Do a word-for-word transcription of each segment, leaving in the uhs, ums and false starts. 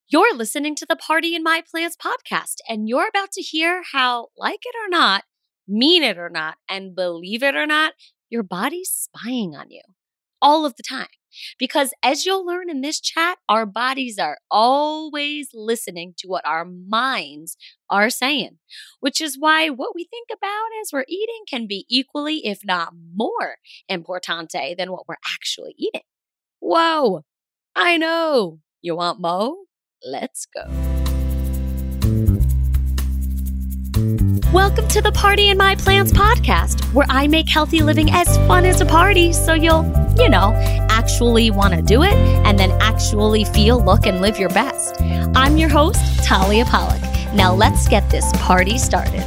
You're listening to the Party in My Plants podcast, and you're about to hear how, like it or not, mean it or not, and believe it or not, your body's spying on you all of the time. Because as you'll learn in this chat, our bodies are always listening to what our minds are saying, which is why what we think about as we're eating can be equally, if not more, importante than what we're actually eating. Whoa, I know. You want mo? Let's go. Welcome to the Party in My Plants podcast, where I make healthy living as fun as a party so you'll, you know, actually want to do it and then actually feel, look, and live your best. I'm your host, Talia Pollock. Now let's get this party started.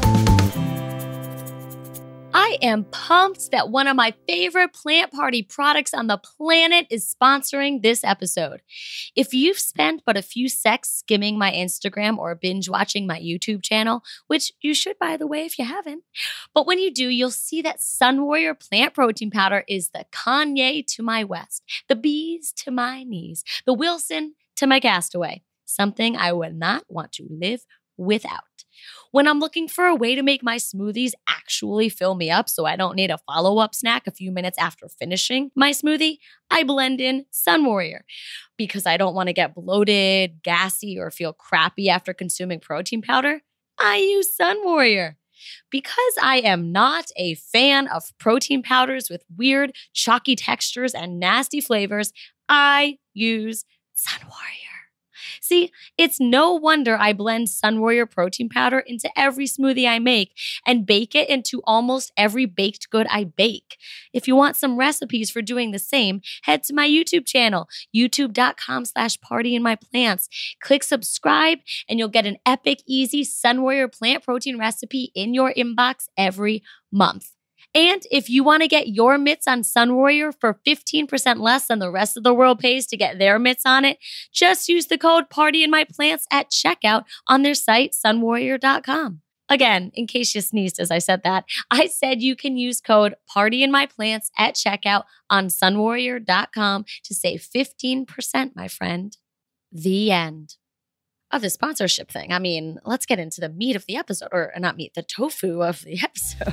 I am pumped that one of my favorite plant party products on the planet is sponsoring this episode. If you've spent but a few secs skimming my Instagram or binge watching my YouTube channel, which you should, by the way, if you haven't, but when you do, you'll see that Sun Warrior plant protein powder is the Kanye to my West, the bees to my knees, the Wilson to my Castaway, something I would not want to live without. When I'm looking for a way to make my smoothies actually fill me up so I don't need a follow-up snack a few minutes after finishing my smoothie, I blend in Sun Warrior. Because I don't want to get bloated, gassy, or feel crappy after consuming protein powder, I use Sun Warrior. Because I am not a fan of protein powders with weird, chalky textures and nasty flavors, I use Sun Warrior. See, it's no wonder I blend Sun Warrior protein powder into every smoothie I make and bake it into almost every baked good I bake. If you want some recipes for doing the same, head to my YouTube channel, youtube.com slash party in my plants. Click subscribe and you'll get an epic, easy Sun Warrior plant protein recipe in your inbox every month. And if you want to get your mitts on Sun Warrior for fifteen percent less than the rest of the world pays to get their mitts on it, just use the code PARTYINMYPLANTS at checkout on their site, sun warrior dot com. Again, in case you sneezed as I said that, I said you can use code PARTYINMYPLANTS at checkout on sun warrior dot com to save fifteen percent, my friend. The end of the sponsorship thing. I mean, let's get into the meat of the episode, or not meat, the tofu of the episode.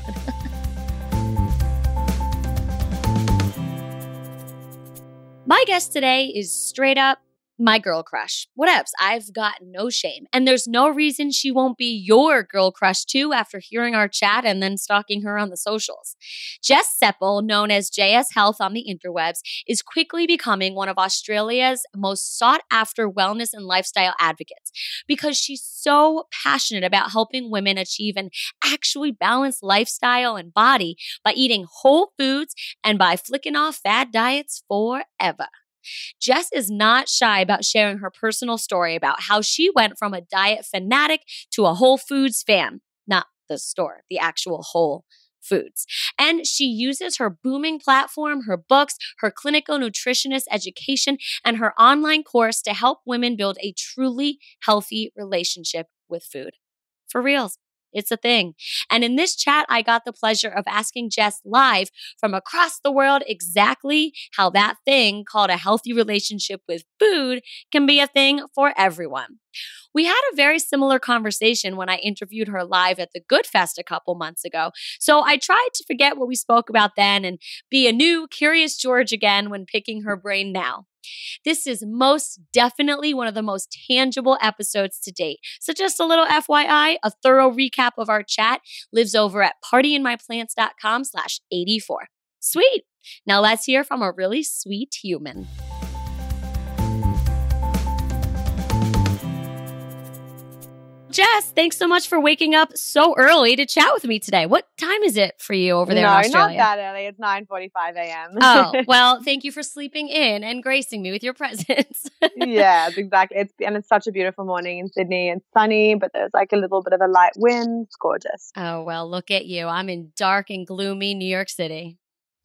My guest today is straight up my girl crush. Whatevs, I've got no shame. And there's no reason she won't be your girl crush too after hearing our chat and then stalking her on the socials. Jess Seppel, known as J S Health on the interwebs, is quickly becoming one of Australia's most sought after wellness and lifestyle advocates because she's so passionate about helping women achieve an actually balanced lifestyle and body by eating whole foods and by flicking off fad diets forever. Jess is not shy about sharing her personal story about how she went from a diet fanatic to a Whole Foods fan. Not the store, the actual Whole Foods. And she uses her booming platform, her books, her clinical nutritionist education, and her online course to help women build a truly healthy relationship with food. For reals. It's a thing. And in this chat, I got the pleasure of asking Jess live from across the world exactly how that thing called a healthy relationship with food can be a thing for everyone. We had a very similar conversation when I interviewed her live at the Good Fest a couple months ago. So I tried to forget what we spoke about then and be a new Curious George again when picking her brain now. This is most definitely one of the most tangible episodes to date. So just a little F Y I, a thorough recap of our chat lives over at partyinmyplants.com slash 84. Sweet. Now let's hear from a really sweet human. Jess, thanks so much for waking up so early to chat with me today. What time is it for you over there no, in Australia? No, not that early. It's nine forty-five a.m. Oh, well, thank you for sleeping in and gracing me with your presence. Yeah, exactly. It's and it's such a beautiful morning in Sydney. It's sunny, but there's like a little bit of a light wind. It's gorgeous. Oh, well, look at you. I'm in dark and gloomy New York City.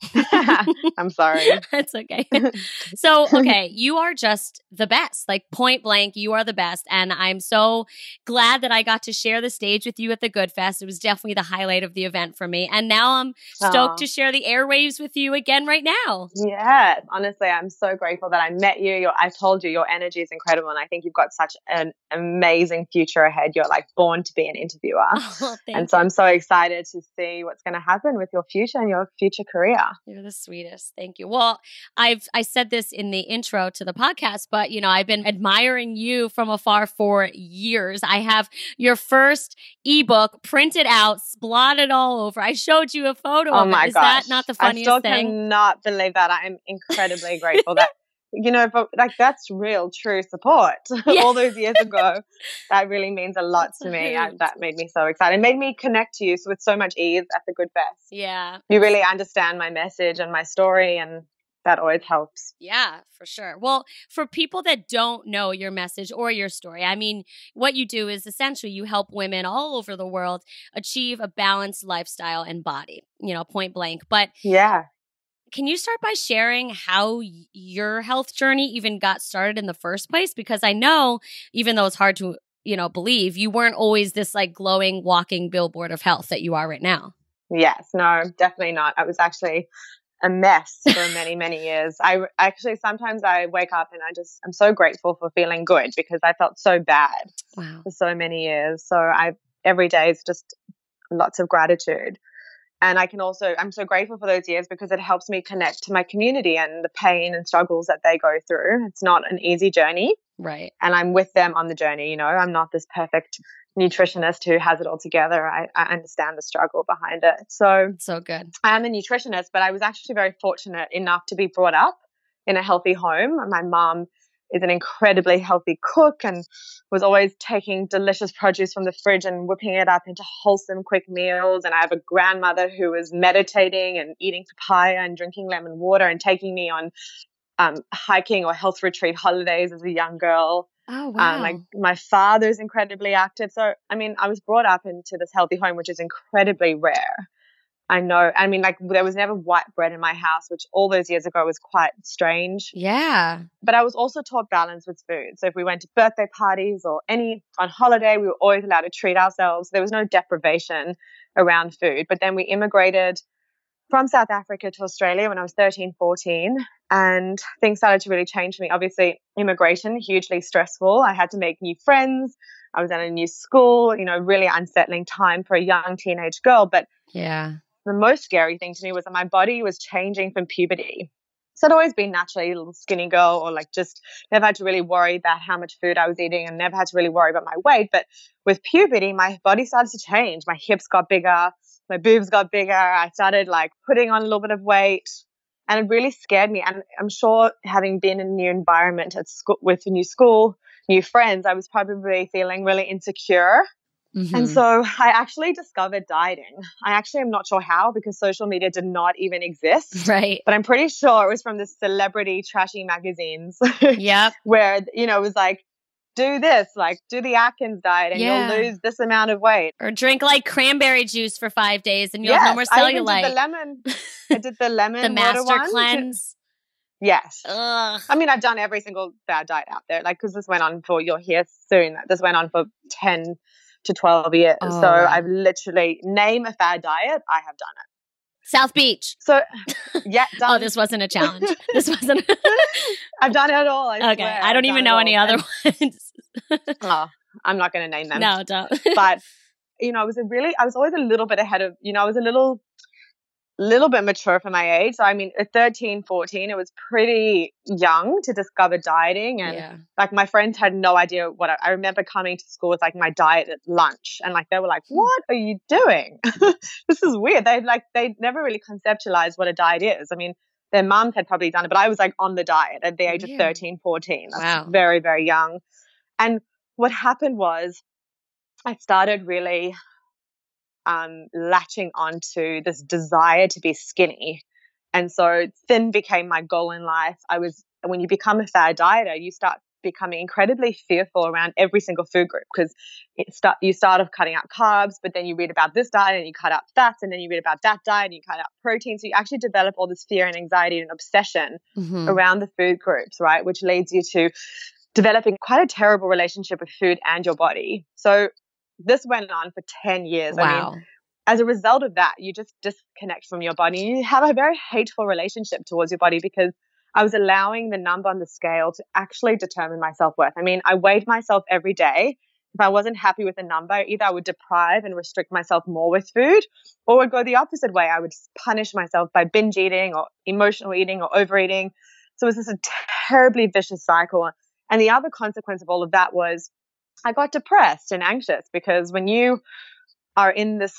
I'm sorry. That's okay. So, okay, you are just the best, like point blank, you are the best. And I'm so glad that I got to share the stage with you at the Good Fest. It was definitely the highlight of the event for me. And now I'm stoked Aw. to share the airwaves with you again right now. Yes, honestly, I'm so grateful that I met you. Your, I told you your energy is incredible, and I think you've got such an amazing future ahead. You're like born to be an interviewer, Oh, thank and so you. I'm so excited to see what's going to happen with your future and your future career. You're the sweetest. Thank you. Well, I've I said this in the intro to the podcast, but you know, I've been admiring you from afar for years. I have your first ebook printed out, splotted all over. I showed you a photo Oh of my it. Is gosh. that not the I funniest still thing? cannot believe that. I am incredibly grateful that, you know, but like that's real, true support. Yeah. All those years ago, that really means a lot That's to a me. I, hoot. that made me so excited. It made me connect to you with so much ease at the Good Fest. Yeah. You really understand my message and my story, and that always helps. Yeah, for sure. Well, for people that don't know your message or your story, I mean, what you do is essentially you help women all over the world achieve a balanced lifestyle and body, you know, point blank. But Yeah. can you start by sharing how y- your health journey even got started in the first place? Because I know, even though it's hard to, you know, believe, you weren't always this like glowing, walking billboard of health that you are right now. Yes, no, definitely not. I was actually a mess for many, many years. I actually, sometimes I wake up and I just, I'm so grateful for feeling good because I felt so bad Wow. for so many years. So I, every day is just lots of gratitude. And I can also, I'm so grateful for those years because it helps me connect to my community and the pain and struggles that they go through. It's not an easy journey. Right. And I'm with them on the journey. You know, I'm not this perfect nutritionist who has it all together. I, I understand the struggle behind it. So So good. I am a nutritionist, but I was actually very fortunate enough to be brought up in a healthy home. My mom is an incredibly healthy cook and was always taking delicious produce from the fridge and whipping it up into wholesome, quick meals. And I have a grandmother who was meditating and eating papaya and drinking lemon water and taking me on um, hiking or health retreat holidays as a young girl. Oh, wow. Um, my, my father's incredibly active. So, I mean, I was brought up into this healthy home, which is incredibly rare. I know. I mean, like there was never white bread in my house, which all those years ago was quite strange. Yeah. But I was also taught balance with food. So if we went to birthday parties or any on holiday, we were always allowed to treat ourselves. There was no deprivation around food. But then we immigrated from South Africa to Australia when I was thirteen, fourteen, and things started to really change for me. Obviously, immigration, hugely stressful. I had to make new friends. I was at a new school, you know, really unsettling time for a young teenage girl. But Yeah. the most scary thing to me was that my body was changing from puberty. So I'd always been naturally a little skinny girl, or like just never had to really worry about how much food I was eating and never had to really worry about my weight. But with puberty, my body started to change. My hips got bigger, my boobs got bigger. I started like putting on a little bit of weight, and it really scared me. And I'm sure having been in a new environment at school with a new school, new friends, I was probably feeling really insecure. Mm-hmm. And so I actually discovered dieting. I actually am not sure how because social media did not even exist. Right. But I'm pretty sure it was from the celebrity trashy magazines. Yep. Where, you know, it was like, do this, like do the Atkins diet and Yeah. you'll lose this amount of weight. Or drink like cranberry juice for five days and you'll Yes, have no more I even did cellulite. the lemon. I did the lemon The water master one. cleanse. Yes. Ugh. I mean, I've done every single fad diet out there, like, because this went on for, you'll hear soon, this went on for ten to twelve years. Oh, so wow. I've literally, name a fad diet, I have done it. South Beach. So, yeah, done. Oh, this wasn't a challenge. This wasn't. I've done it all. I Okay. swear. I don't I've even done know it any all. other ones. And, oh, I'm not going to name them. No, don't. But, you know, I was a really, I was always a little bit ahead of, you know, I was a little, little bit mature for my age. So, I mean, at thirteen, fourteen, it was pretty young to discover dieting. And Yeah. like my friends had no idea what I, I remember coming to school with like my diet at lunch. And like, they were like, what are you doing? This is weird. They'd like, they'd never really conceptualized what a diet is. I mean, their moms had probably done it, but I was like on the diet at the age Weird. of thirteen, fourteen. That's Wow. very, very young. And what happened was I started really um, latching onto this desire to be skinny. And so thin became my goal in life. I was, when you become a fad dieter, you start becoming incredibly fearful around every single food group because it start, you start off cutting out carbs, but then you read about this diet and you cut out fats, and then you read about that diet and you cut out protein. So you actually develop all this fear and anxiety and obsession mm-hmm. around the food groups, right? Which leads you to developing quite a terrible relationship with food and your body. So this went on for ten years. Wow. I mean, as a result of that, you just disconnect from your body. You have a very hateful relationship towards your body because I was allowing the number on the scale to actually determine my self-worth. I mean, I weighed myself every day. If I wasn't happy with the number, either I would deprive and restrict myself more with food, or would go the opposite way. I would punish myself by binge eating or emotional eating or overeating. So it was this a terribly vicious cycle. And the other consequence of all of that was I got depressed and anxious because when you are in this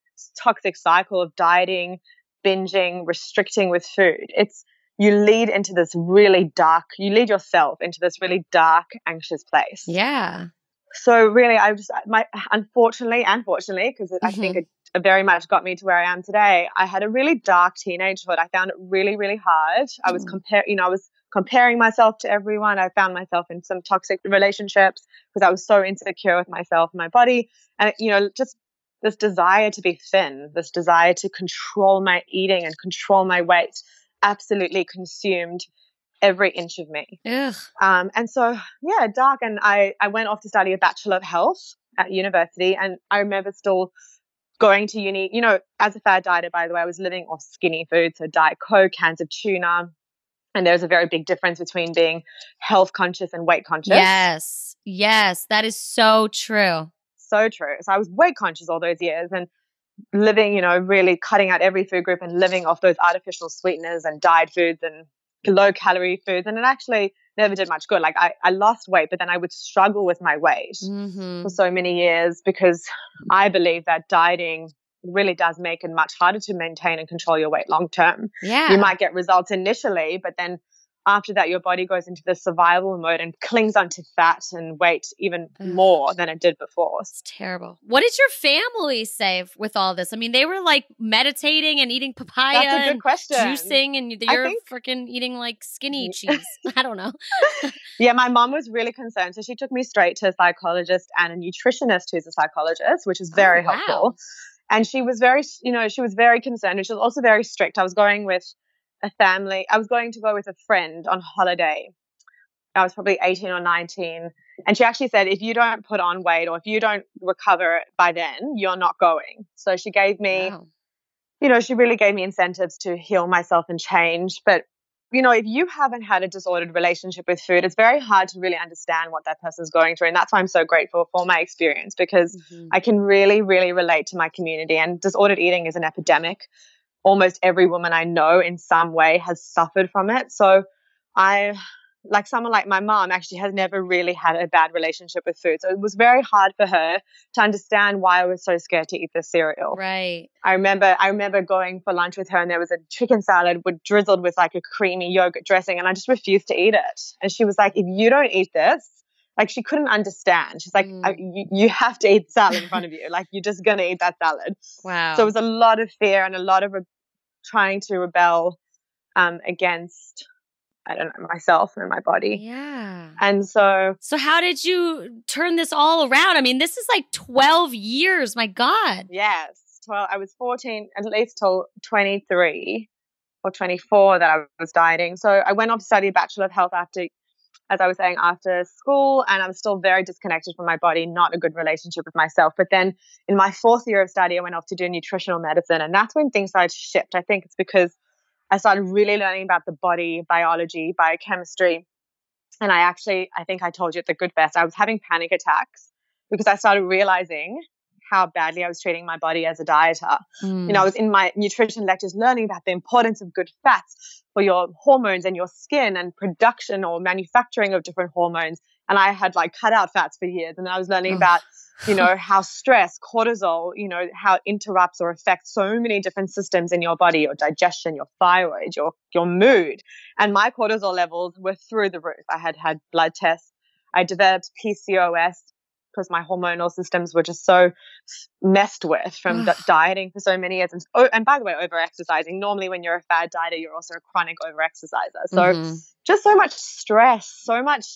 toxic cycle of dieting, binging, restricting with food, it's you lead into this really dark, you lead yourself into this really dark, anxious place. Yeah. So really, I just, my, unfortunately, unfortunately, because mm-hmm. I think it, it very much got me to where I am today, I had a really dark teenagehood. I found it really, really hard. I was compare, you know, I was comparing myself to everyone. I found myself in some toxic relationships because I was so insecure with myself and my body. And, you know, just this desire to be thin, this desire to control my eating and control my weight absolutely consumed every inch of me. Ugh. Um, and so, yeah, dark. And I, I went off to study a Bachelor of Health at university. And I remember still going to uni, you know, as a fad dieter, by the way, I was living off skinny food. So Diet Coke, cans of tuna. And there's a very big difference between being health conscious and weight conscious. Yes. Yes. That is so true. So true. So I was weight conscious all those years and living, you know, really cutting out every food group and living off those artificial sweeteners and dyed foods and low calorie foods. And it actually never did much good. Like I, I lost weight, but then I would struggle with my weight mm-hmm. for so many years because I believe that dieting really does make it much harder to maintain and control your weight long term. Yeah. You might get results initially, but then after that, your body goes into the survival mode and clings onto fat and weight even Ugh. more than it did before. It's terrible. What did your family say with all this? I mean, they were like meditating and eating papaya That's a good and question. juicing, and you're think- freaking eating like skinny cheese. I don't know. Yeah, my mom was really concerned. So she took me straight to a psychologist and a nutritionist who's a psychologist, which is very oh, wow. helpful. And she was very, you know, she was very concerned. And she was also very strict. I was going with a family. I was going to go with a friend on holiday. I was probably eighteen or nineteen. And she actually said, if you don't put on weight or if you don't recover by then, you're not going. So she gave me, wow. you know, she really gave me incentives to heal myself and change. But, you know, if you haven't had a disordered relationship with food, it's very hard to really understand what that person's going through. And that's why I'm so grateful for my experience because mm-hmm. I can really, really relate to my community. And disordered eating is an epidemic. Almost every woman I know in some way has suffered from it. So I, like someone like my mom actually has never really had a bad relationship with food. So it was very hard for her to understand why I was so scared to eat the cereal. Right. I remember, I remember going for lunch with her and there was a chicken salad with drizzled with like a creamy yogurt dressing and I just refused to eat it. And she was like, if you don't eat this, like she couldn't understand. She's like, mm. you, you have to eat the salad in front of you. Like you're just going to eat that salad. Wow. So it was a lot of fear and a lot of re- trying to rebel um, against, I don't know, myself and my body. Yeah. And so. So how did you turn this all around? I mean, this is like twelve years. My God. Yes. Well, I was fourteen, at least till twenty-three or twenty-four that I was dieting. So I went off to study a Bachelor of Health after, as I was saying, after school, and I was still very disconnected from my body, not a good relationship with myself. But then in my fourth year of study, I went off to do nutritional medicine, and that's when things started to shift. I think it's because I started really learning about the body, biology, biochemistry. And I actually, I think I told you at the Good Fest, I was having panic attacks because I started realizing how badly I was treating my body as a dieter. Mm. You know, I was in my nutrition lectures learning about the importance of good fats for your hormones and your skin and production or manufacturing of different hormones. And I had like cut out fats for years. And I was learning oh. about, you know, how stress, cortisol, you know, how it interrupts or affects so many different systems in your body, your digestion, your thyroid, your, your mood. And my cortisol levels were through the roof. I had had blood tests. I developed P C O S because my hormonal systems were just so messed with from di- dieting for so many years. And, oh, and by the way, over-exercising. Normally when you're a fad dieter, you're also a chronic over-exerciser. So mm-hmm. just so much stress, so much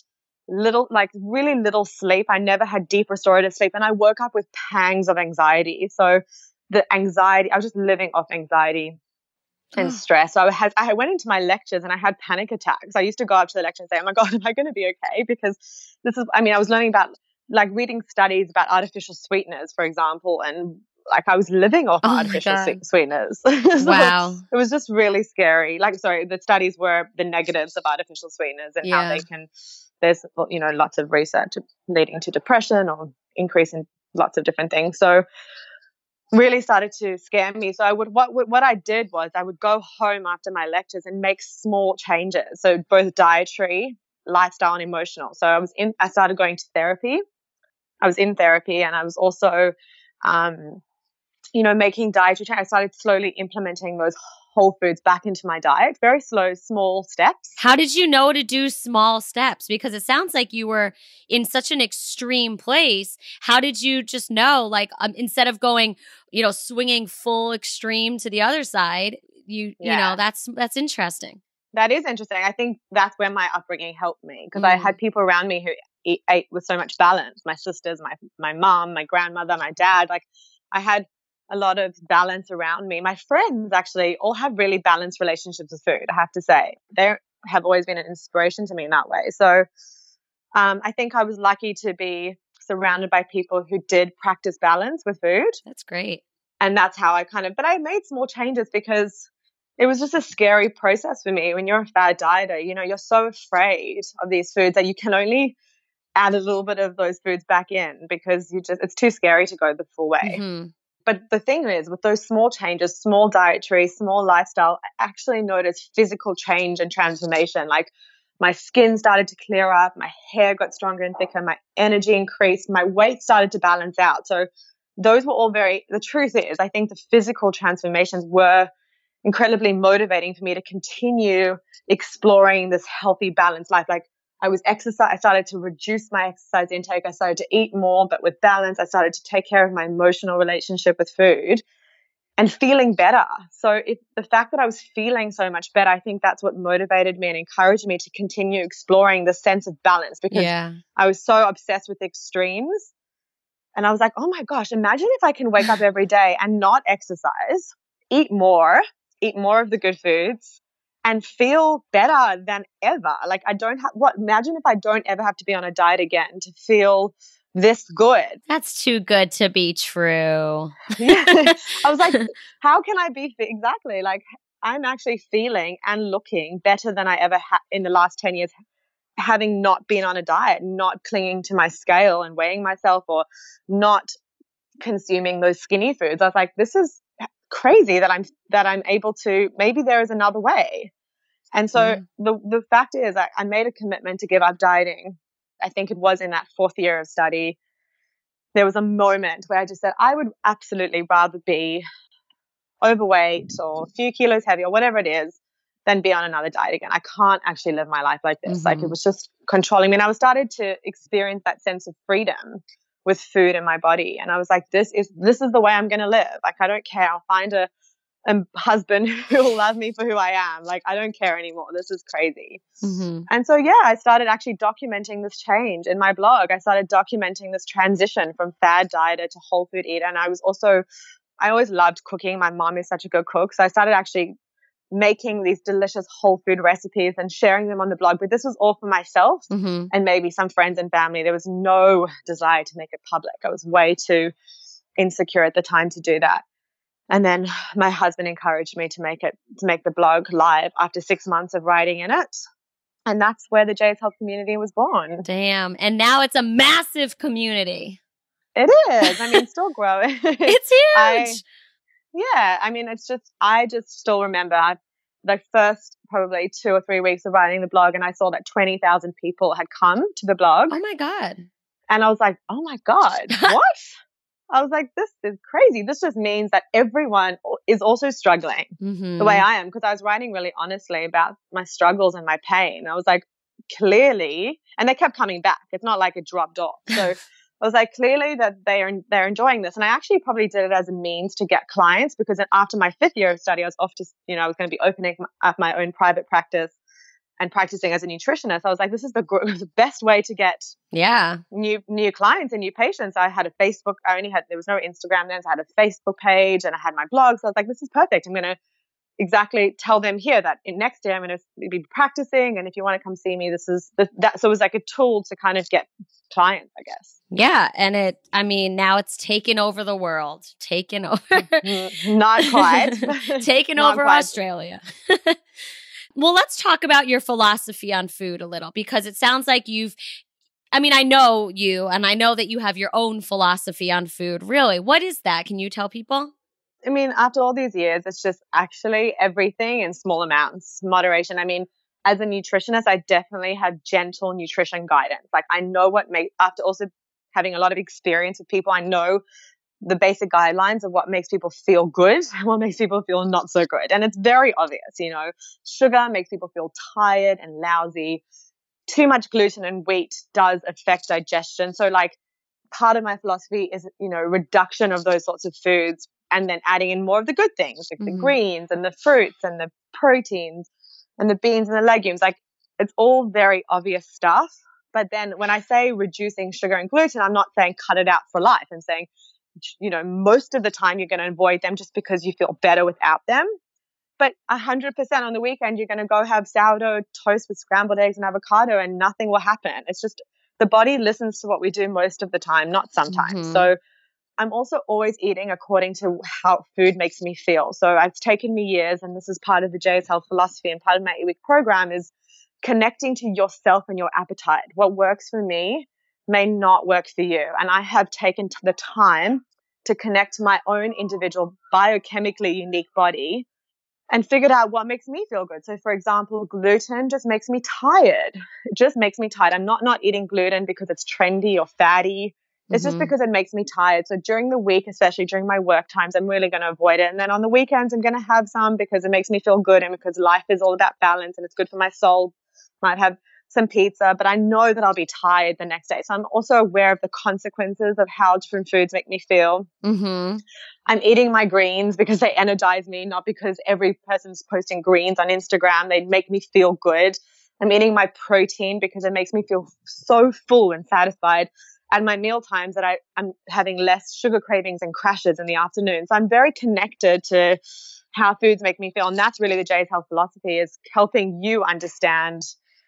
little, like really little sleep. I never had deep restorative sleep. And I woke up with pangs of anxiety. So the anxiety, I was just living off anxiety and stress. So I had, I went into my lectures and I had panic attacks. I used to go up to the lecture and say, oh my God, am I going to be okay? Because this is, I mean, I was learning about, like reading studies about artificial sweeteners, for example, and like I was living off Oh my artificial God. swe- sweeteners. So Wow. it was just really scary. Like, sorry, the studies were the negatives of artificial sweeteners and how Yeah. they can, there's, you know, lots of research leading to depression or increase in lots of different things. So really started to scare me. So I would, what, what I did was I would go home after my lectures and make small changes. So both dietary, lifestyle, and emotional. So I was in, I started going to therapy. I was in therapy and I was also, um, you know, making dietary change. I started slowly implementing those whole foods back into my diet, very slow, small steps. How did you know to do small steps? Because it sounds like you were in such an extreme place. How did you just know, like, um, instead of going, you know, swinging full extreme to the other side, you, Yeah. you know, that's, that's interesting. That is interesting. I think that's where my upbringing helped me because Mm. I had people around me who eat, ate with so much balance. My sisters, my, my mom, my grandmother, my dad, like I had a lot of balance around me. My friends actually all have really balanced relationships with food, I have to say. They have always been an inspiration to me in that way. So um, I think I was lucky to be surrounded by people who did practice balance with food. That's great. And that's how I kind of, but I made small changes because it was just a scary process for me. When you're a fad dieter, you know, you're so afraid of these foods that you can only add a little bit of those foods back in because you just, it's too scary to go the full way. Mm-hmm. But the thing is, with those small changes, small dietary, small lifestyle, I actually noticed physical change and transformation. Like my skin started to clear up, my hair got stronger and thicker, my energy increased, my weight started to balance out. So those were all very, the truth is, I think the physical transformations were incredibly motivating for me to continue exploring this healthy, balanced life. Like I was exercise. I started to reduce my exercise intake. I started to eat more, but with balance. I started to take care of my emotional relationship with food and feeling better. So if the fact that I was feeling so much better, I think that's what motivated me and encouraged me to continue exploring the sense of balance because Yeah. I was so obsessed with extremes. And I was like, oh my gosh, imagine if I can wake up every day and not exercise, eat more, eat more of the good foods, and feel better than ever. Like I don't have what, imagine if I don't ever have to be on a diet again to feel this good. That's too good to be true. Yeah. I was like, how can I be exactly like I'm actually feeling and looking better than I ever had in the last ten years, having not been on a diet, not clinging to my scale and weighing myself or not consuming those skinny foods. I was like, this is crazy that I'm that I'm able to, maybe there is another way. And so Yeah. the the fact is I, I made a commitment to give up dieting. I think it was in that fourth year of study. There was a moment where I just said I would absolutely rather be overweight or a few kilos heavy or whatever it is than be on another diet again. I can't actually live my life like this. Mm-hmm. Like it was just controlling me. And I was started to experience that sense of freedom with food in my body. And I was like, this is this is the way I'm going to live. Like, I don't care. I'll find a, a husband who will love me for who I am. Like, I don't care anymore. This is crazy. Mm-hmm. And so, yeah, I started actually documenting this change in my blog. I started documenting this transition from fad dieter to whole food eater. And I was also, I always loved cooking. My mom is such a good cook. So I started actually making these delicious whole food recipes and sharing them on the blog. But this was all for myself Mm-hmm. and maybe some friends and family. There was no desire to make it public. I was way too insecure at the time to do that. And then my husband encouraged me to make it, to make the blog live after six months of writing in it. And that's where the Jay's Health community was born. Damn. And now it's a massive community. It is. I mean, still growing. It's huge. I, yeah. I mean, it's just, I just still remember I, the first probably two or three weeks of writing the blog, and I saw that twenty thousand people had come to the blog. Oh my God. And I was like, oh my God, what? I was like, this is crazy. This just means that everyone is also struggling Mm-hmm. the way I am, because I was writing really honestly about my struggles and my pain. I was like, clearly, and they kept coming back. It's not like it dropped off. So I was like, clearly that they are they're enjoying this. And I actually probably did it as a means to get clients, because then after my fifth year of study, I was off to, you know, I was going to be opening up my own private practice. and practicing as a nutritionist, I was like, this is the, gr- the best way to get yeah new new clients and new patients. I had a Facebook, I only had, there was no Instagram then, so I had a Facebook page and I had my blog. So I was like, this is perfect. I'm going to exactly tell them here that in next year I'm going to be practicing. And if you want to come see me, this is the, that. So it was like a tool to kind of get clients, I guess. Yeah. And it, I mean, now it's taken over the world, taken over. Not quite. taken Not over quite. Australia. Well, let's talk about your philosophy on food a little, because it sounds like you've, I mean, I know you and I know that you have your own philosophy on food. Really? What is that? Can you tell people? I mean, after all these years, it's just actually everything in small amounts, moderation. I mean, as a nutritionist, I definitely have gentle nutrition guidance. Like I know what makes, after also having a lot of experience with people, I know the basic guidelines of what makes people feel good and what makes people feel not so good. And it's very obvious, you know, sugar makes people feel tired and lousy. Too much gluten and wheat does affect digestion. So like part of my philosophy is, you know, reduction of those sorts of foods and then adding in more of the good things, like mm-hmm. the greens and the fruits and the proteins and the beans and the legumes. Like it's all very obvious stuff. But then when I say reducing sugar and gluten, I'm not saying cut it out for life. I'm saying, you know, most of the time you're going to avoid them just because you feel better without them. But one hundred percent on the weekend, you're going to go have sourdough toast with scrambled eggs and avocado and nothing will happen. It's just the body listens to what we do most of the time, not sometimes. Mm-hmm. So I'm also always eating according to how food makes me feel. So it's taken me years, and this is part of the J S Health philosophy and part of my eight-week program, is connecting to yourself and your appetite. What works for me may not work for you. And I have taken the time to connect to my own individual biochemically unique body and figured out what makes me feel good. So for example, gluten just makes me tired. It just makes me tired. I'm not not eating gluten because it's trendy or fatty. It's mm-hmm. just because it makes me tired. So during the week, especially during my work times, I'm really going to avoid it. And then on the weekends, I'm going to have some because it makes me feel good and because life is all about balance and it's good for my soul. Might have some pizza, but I know that I'll be tired the next day. So I'm also aware of the consequences of how different foods make me feel. Mm-hmm. I'm eating my greens because they energize me, not because every person's posting greens on Instagram. They make me feel good. I'm eating my protein because it makes me feel so full and satisfied at my meal times that I, I'm having less sugar cravings and crashes in the afternoon. So I'm very connected to how foods make me feel. And that's really the J S Health philosophy, is helping you understand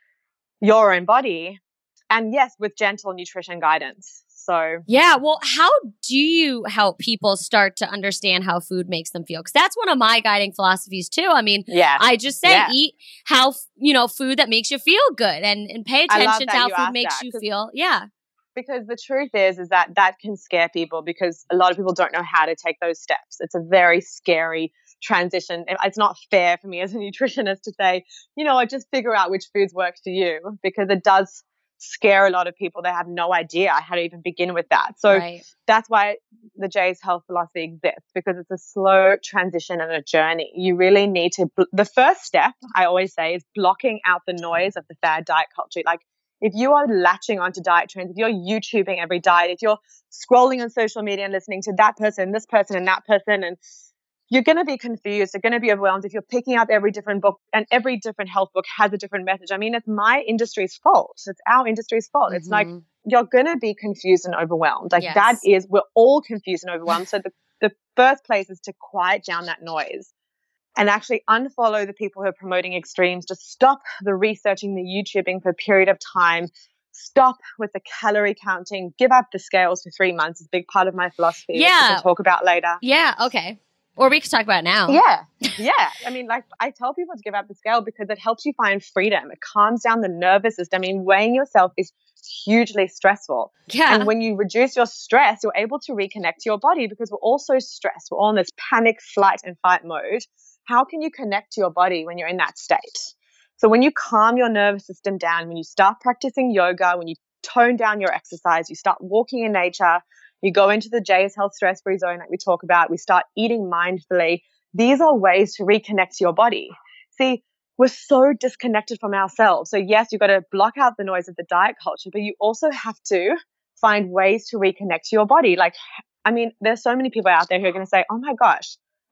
your own body. And yes, with gentle nutrition guidance. So yeah, well, how do you help people start to understand how food makes them feel? Because that's one of my guiding philosophies too. I mean, yeah. I just say yeah. eat how, you know, food that makes you feel good, and, and pay attention to how food makes that, you feel. Yeah. Because the truth is, is that that can scare people because a lot of people don't know how to take those steps. It's a very scary transition. It's not fair for me as a nutritionist to say, you know, just figure out which foods work for you, because it does scare a lot of people. They have no idea how to even begin with that. So right. that's why the J S Health philosophy exists, because it's a slow transition and a journey. You really need to, the first step I always say is blocking out the noise of the fad diet culture. Like if you are latching onto diet trends, if you're YouTubing every diet, if you're scrolling on social media and listening to that person, this person and that person, and you're going to be confused. You're going to be overwhelmed if you're picking up every different book, and every different health book has a different message. I mean, it's my industry's fault. It's our industry's fault. Mm-hmm. It's like you're going to be confused and overwhelmed. Like yes. that is, we're all confused and overwhelmed. So the, the first place is to quiet down that noise and actually unfollow the people who are promoting extremes. Just stop the researching, the YouTubing for a period of time. Stop with the calorie counting. Give up the scales for three months. It's a big part of my philosophy, yeah. which we can talk about later. Yeah, okay. Or we could talk about it now. Yeah. Yeah. I mean, like I tell people to give up the scale because it helps you find freedom. It calms down the nervous system. I mean, weighing yourself is hugely stressful. Yeah. And when you reduce your stress, you're able to reconnect to your body, because we're all so stressed. We're all in this panic, flight, and fight mode. How can you connect to your body when you're in that state? So when you calm your nervous system down, when you start practicing yoga, when you tone down your exercise, you start walking in nature, you go into the J S Health stress-free zone like we talk about, we start eating mindfully. These are ways to reconnect to your body. See, we're so disconnected from ourselves. So yes, you've got to block out the noise of the diet culture, but you also have to find ways to reconnect to your body. Like, I mean, there's so many people out there who are going to say, oh my gosh,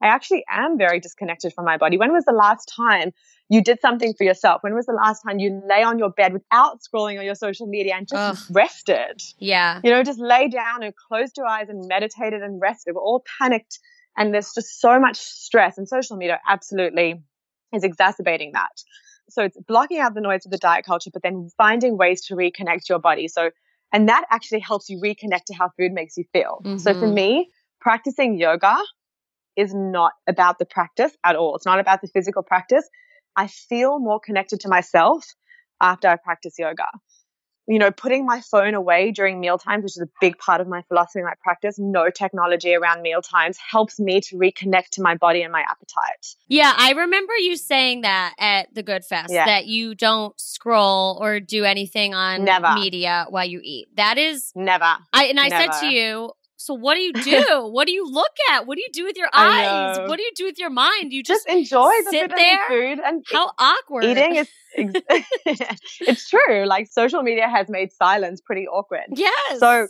I actually am very disconnected from my body. When was the last time you did something for yourself? When was the last time you lay on your bed without scrolling on your social media and just Ugh. rested? Yeah. You know, just lay down and closed your eyes and meditated and rested. We're all panicked and there's just so much stress, and social media absolutely is exacerbating that. So it's blocking out the noise of the diet culture, but then finding ways to reconnect your body. So, and that actually helps you reconnect to how food makes you feel. Mm-hmm. So for me, practicing yoga is not about the practice at all. It's not about the physical practice. I feel more connected to myself after I practice yoga. You know, putting my phone away during meal times, which is a big part of my philosophy and my practice, no technology around meal times, helps me to reconnect to my body and my appetite. Yeah, I remember you saying that at the Good Fest, Yeah. that you don't scroll or do anything on Never. media while you eat. That is Never. I and I Never. said to you, so what do you do? What do you look at? What do you do with your I eyes? know. What do you do with your mind? You Just just, enjoy the sit food there? food and How awkward. eating is it's true. Like, social media has made silence pretty awkward. Yes. So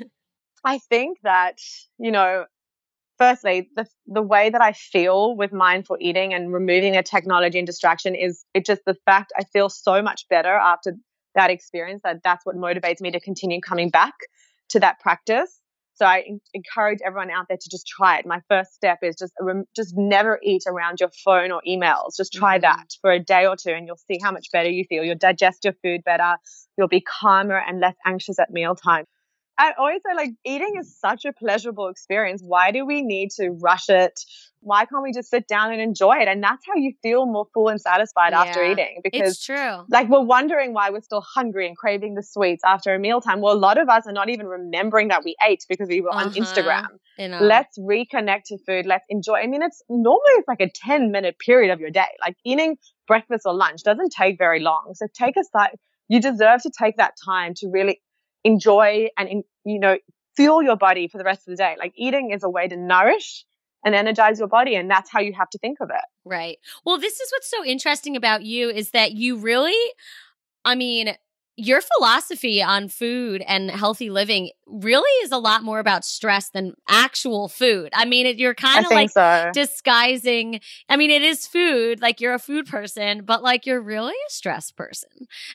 I think that, you know, firstly, the the way that I feel with mindful eating and removing the technology and distraction is it just the fact I feel so much better after that experience, that that's what motivates me to continue coming back to that practice. So I en- encourage everyone out there to just try it. My first step is just rem- just never eat around your phone or emails. Just try Mhm. that for a day or two and you'll see how much better you feel. You'll digest your food better. You'll be calmer and less anxious at mealtime. I always say, like, eating is such a pleasurable experience. Why do we need to rush it? Why can't we just sit down and enjoy it? And that's how you feel more full and satisfied after Yeah. eating. Because It's true. like, we're wondering why we're still hungry and craving the sweets after a mealtime. Well, a lot of us are not even remembering that we ate because we were on Uh-huh. Instagram. You know. Let's reconnect to food. Let's enjoy. I mean, it's normally it's like a ten minute period of your day. Like, eating breakfast or lunch doesn't take very long. So take a side. You deserve to take that time to really enjoy and, you know, fuel your body for the rest of the day. Like, eating is a way to nourish and energize your body, and that's how you have to think of it. Right. Well, this is what's so interesting about you is that you really, I mean, your philosophy on food and healthy living really is a lot more about stress than actual food. I mean, it, you're kind I of think like so. disguising. I mean, it is food, like you're a food person, but like you're really a stress person.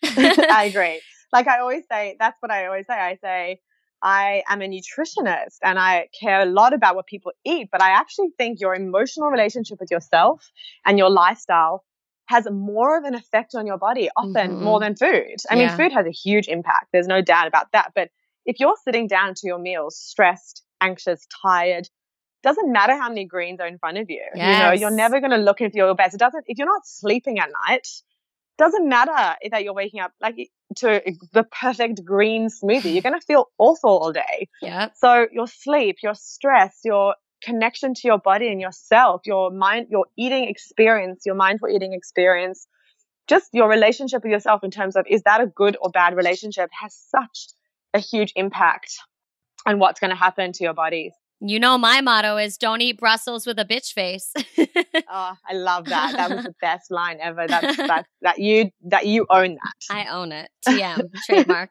I agree. Like, I always say, that's what I always say. I say, I am a nutritionist and I care a lot about what people eat, but I actually think your emotional relationship with yourself and your lifestyle has more of an effect on your body, often Mhm. more than food. I Yeah. mean, food has a huge impact. There's no doubt about that. But if you're sitting down to your meals stressed, anxious, tired, doesn't matter how many greens are in front of you. You know, you're Yes. never going to look into your best. It doesn't, if you're not sleeping at night, doesn't matter that you're waking up like to the perfect green smoothie. You're going to feel awful all day. Yep. So your sleep, your stress, your connection to your body and yourself, your mind, your eating experience, your mindful eating experience, just your relationship with yourself in terms of, is that a good or bad relationship, has such a huge impact on what's going to happen to your body. You know, my motto is don't eat Brussels with a bitch face. Oh, I love that. That was the best line ever. That's that that you that you own that. I own it. T M, trademark.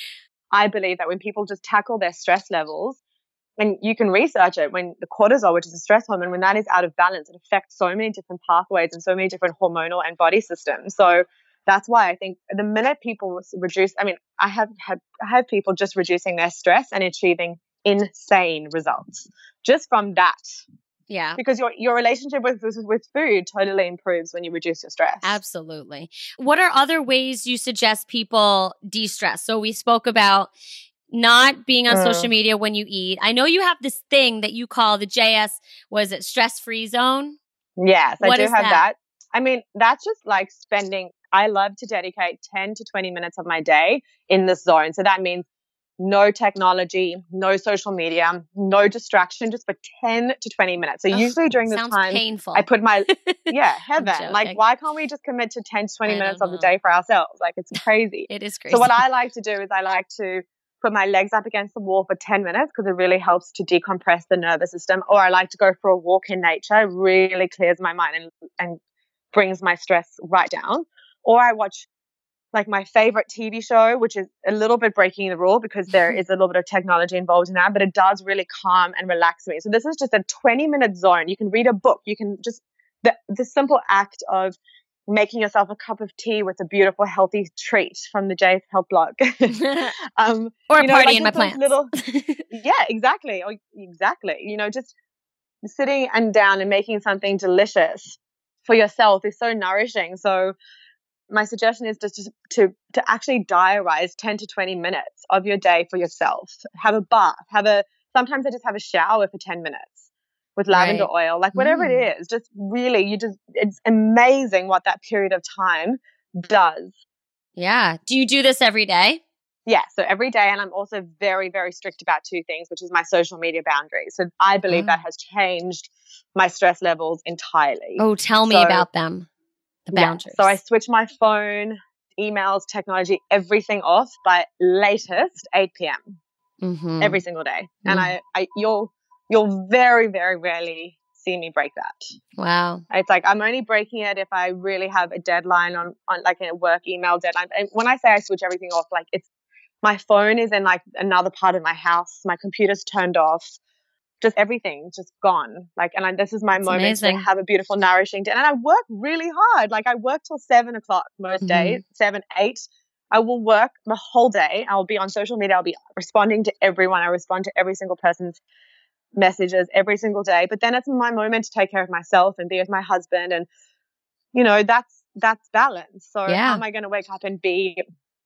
I believe that when people just tackle their stress levels, and you can research it, when the cortisol, which is a stress hormone, when that is out of balance, it affects so many different pathways and so many different hormonal and body systems. So that's why I think the minute people reduce, I mean, I have had I have people just reducing their stress and achieving insane results just from that. Yeah. Because your your relationship with with food totally improves when you reduce your stress. Absolutely. What are other ways you suggest people de-stress? So we spoke about not being on Mm. social media when you eat. I know you have this thing that you call the J S, was it stress-free zone? Yes, I What do is have that? that. I mean, that's just like spending, I love to dedicate ten to twenty minutes of my day in this zone. So that means no technology, no social media, no distraction, just for ten to twenty minutes. So Ugh, usually during this sounds time, painful. I put my, yeah, I'm heaven. Like, joking. why can't we just commit to ten to twenty I minutes don't of the know. day for ourselves? Like, it's crazy. It is crazy. So what I like to do is I like to put my legs up against the wall for ten minutes because it really helps to decompress the nervous system. Or I like to go for a walk in nature. It really clears my mind and, and brings my stress right down. Or I watch like my favorite T V show, which is a little bit breaking the rule because there is a little bit of technology involved in that, but it does really calm and relax me. So this is just a twenty minute zone. You can read a book. You can just, the, the simple act of making yourself a cup of tea with a beautiful, healthy treat from the J's Health blog. um, or a you know, party like in my plants. Little, yeah, exactly. Or, exactly. You know, just sitting and down and making something delicious for yourself is so nourishing. So my suggestion is just to, to, to actually diarize ten to twenty minutes of your day for yourself. Have a bath, have a, sometimes I just have a shower for ten minutes with lavender right. oil, like whatever mm. it is, just really, you just, it's amazing what that period of time does. Yeah. Do you do this every day? Yeah. So every day. And I'm also very, very strict about two things, which is my social media boundaries. So I believe oh. that has changed my stress levels entirely. Oh, tell me so, about them. The boundaries. Yeah, so I switch my phone, emails, technology, everything off by latest eight p.m. Mm-hmm. every single day. Mm. And I, I, you'll, you'll very, very rarely see me break that. Wow. It's like I'm only breaking it if I really have a deadline on, on like a work email deadline. And when I say I switch everything off, like it's, my phone is in like another part of my house. My computer's turned off. Just everything just gone. Like, and I, this is my That's moment amazing. to have a beautiful, nourishing day. And I work really hard. Like I work till seven o'clock most mm-hmm. days, seven, eight. I will work the whole day. I'll be on social media. I'll be responding to everyone. I respond to every single person's messages every single day. But then it's my moment to take care of myself and be with my husband. And, you know, that's, that's balance. So yeah. how am I going to wake up and be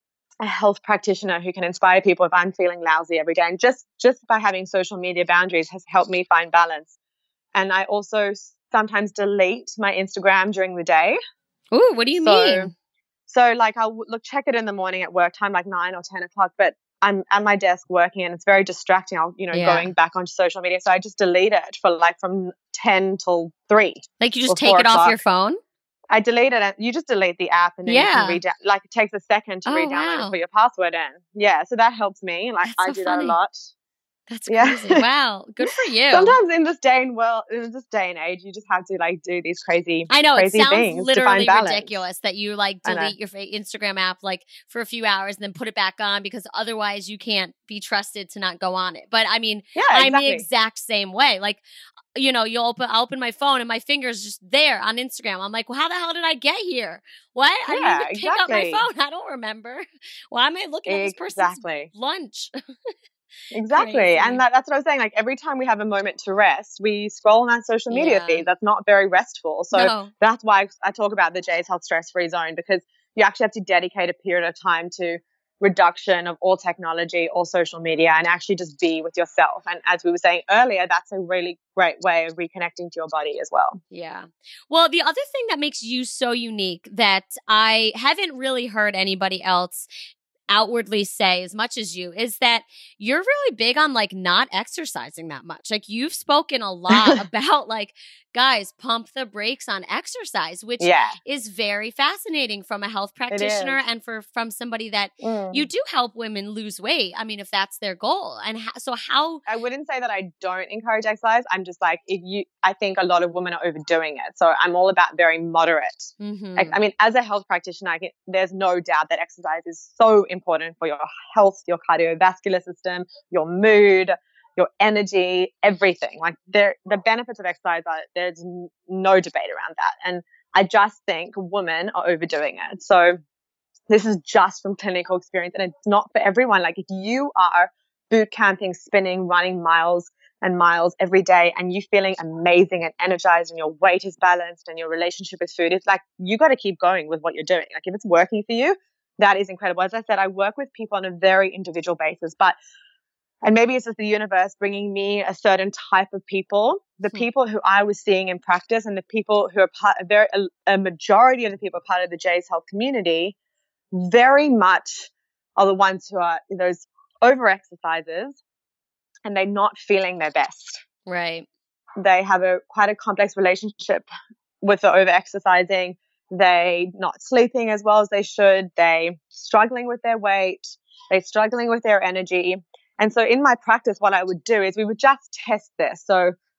a health practitioner who can inspire people if I'm feeling lousy every day? And just, just by having social media boundaries has helped me find balance. And I also sometimes delete my Instagram during the day. Ooh, what do you so, mean? So like I'll look, check it in the morning at work time, like nine or ten o'clock, but I'm at my desk working and it's very distracting. I'll, you know, yeah. going back onto social media. So I just delete it for like from ten till three. Like you just take it off your phone? I delete it. And you just delete the app and then yeah. you can read, like it takes a second to oh, re-download wow. and put your password in. Yeah. So that helps me. Like That's I so do funny. that a lot. That's crazy. Yeah. Wow. Good for you. Sometimes in this day and world, in this day and age, you just have to like do these crazy, I know crazy it sounds things literally to find ridiculous that you like delete your Instagram app like for a few hours and then put it back on because otherwise you can't be trusted to not go on it. But I mean, yeah, I'm exactly. the exact same way. Like, you know, you'll open, I'll open my phone and my finger's just there on Instagram. I'm like, well, how the hell did I get here? What? Yeah, I didn't even pick exactly. up my phone. I don't remember. Why am I looking at this exactly. person's lunch? Exactly. Crazy. And that, that's what I was saying. Like every time we have a moment to rest, we scroll on our social media yeah. feed. That's not very restful. So no. that's why I talk about the J's Health stress-free zone, because you actually have to dedicate a period of time to reduction of all technology, all social media, and actually just be with yourself. And as we were saying earlier, that's a really great way of reconnecting to your body as well. Yeah. Well, the other thing that makes you so unique that I haven't really heard anybody else outwardly say as much as you is that you're really big on like not exercising that much. Like you've spoken a lot about like, guys, pump the brakes on exercise, which yeah. is very fascinating from a health practitioner and for from somebody that mm. you do help women lose weight. I mean, if that's their goal. And ha- so how I wouldn't say that I don't encourage exercise. I'm just like, if you, I think a lot of women are overdoing it. So I'm all about very moderate. Mm-hmm. I, I mean, as a health practitioner, I can, there's no doubt that exercise is so important for your health, your cardiovascular system, your mood, your energy, everything. Like there, the benefits of exercise are, there's no debate around that. And I just think women are overdoing it. So this is just from clinical experience and it's not for everyone. Like if you are boot camping, spinning, running miles and miles every day and you feeling amazing and energized and your weight is balanced and your relationship with food, it's like, you got to keep going with what you're doing. Like if it's working for you, that is incredible. As I said, I work with people on a very individual basis, but and maybe it's just the universe bringing me a certain type of people, the mm-hmm. people who I was seeing in practice and the people who are part, a, very, a, a majority of the people part of the J's Health community, very much are the ones who are those over exercisers and they're not feeling their best. Right. They have a quite a complex relationship with the over exercising. They not sleeping as well as they should. They struggling with their weight. They're struggling with their energy. And so in my practice, what I would do is we would just test this. So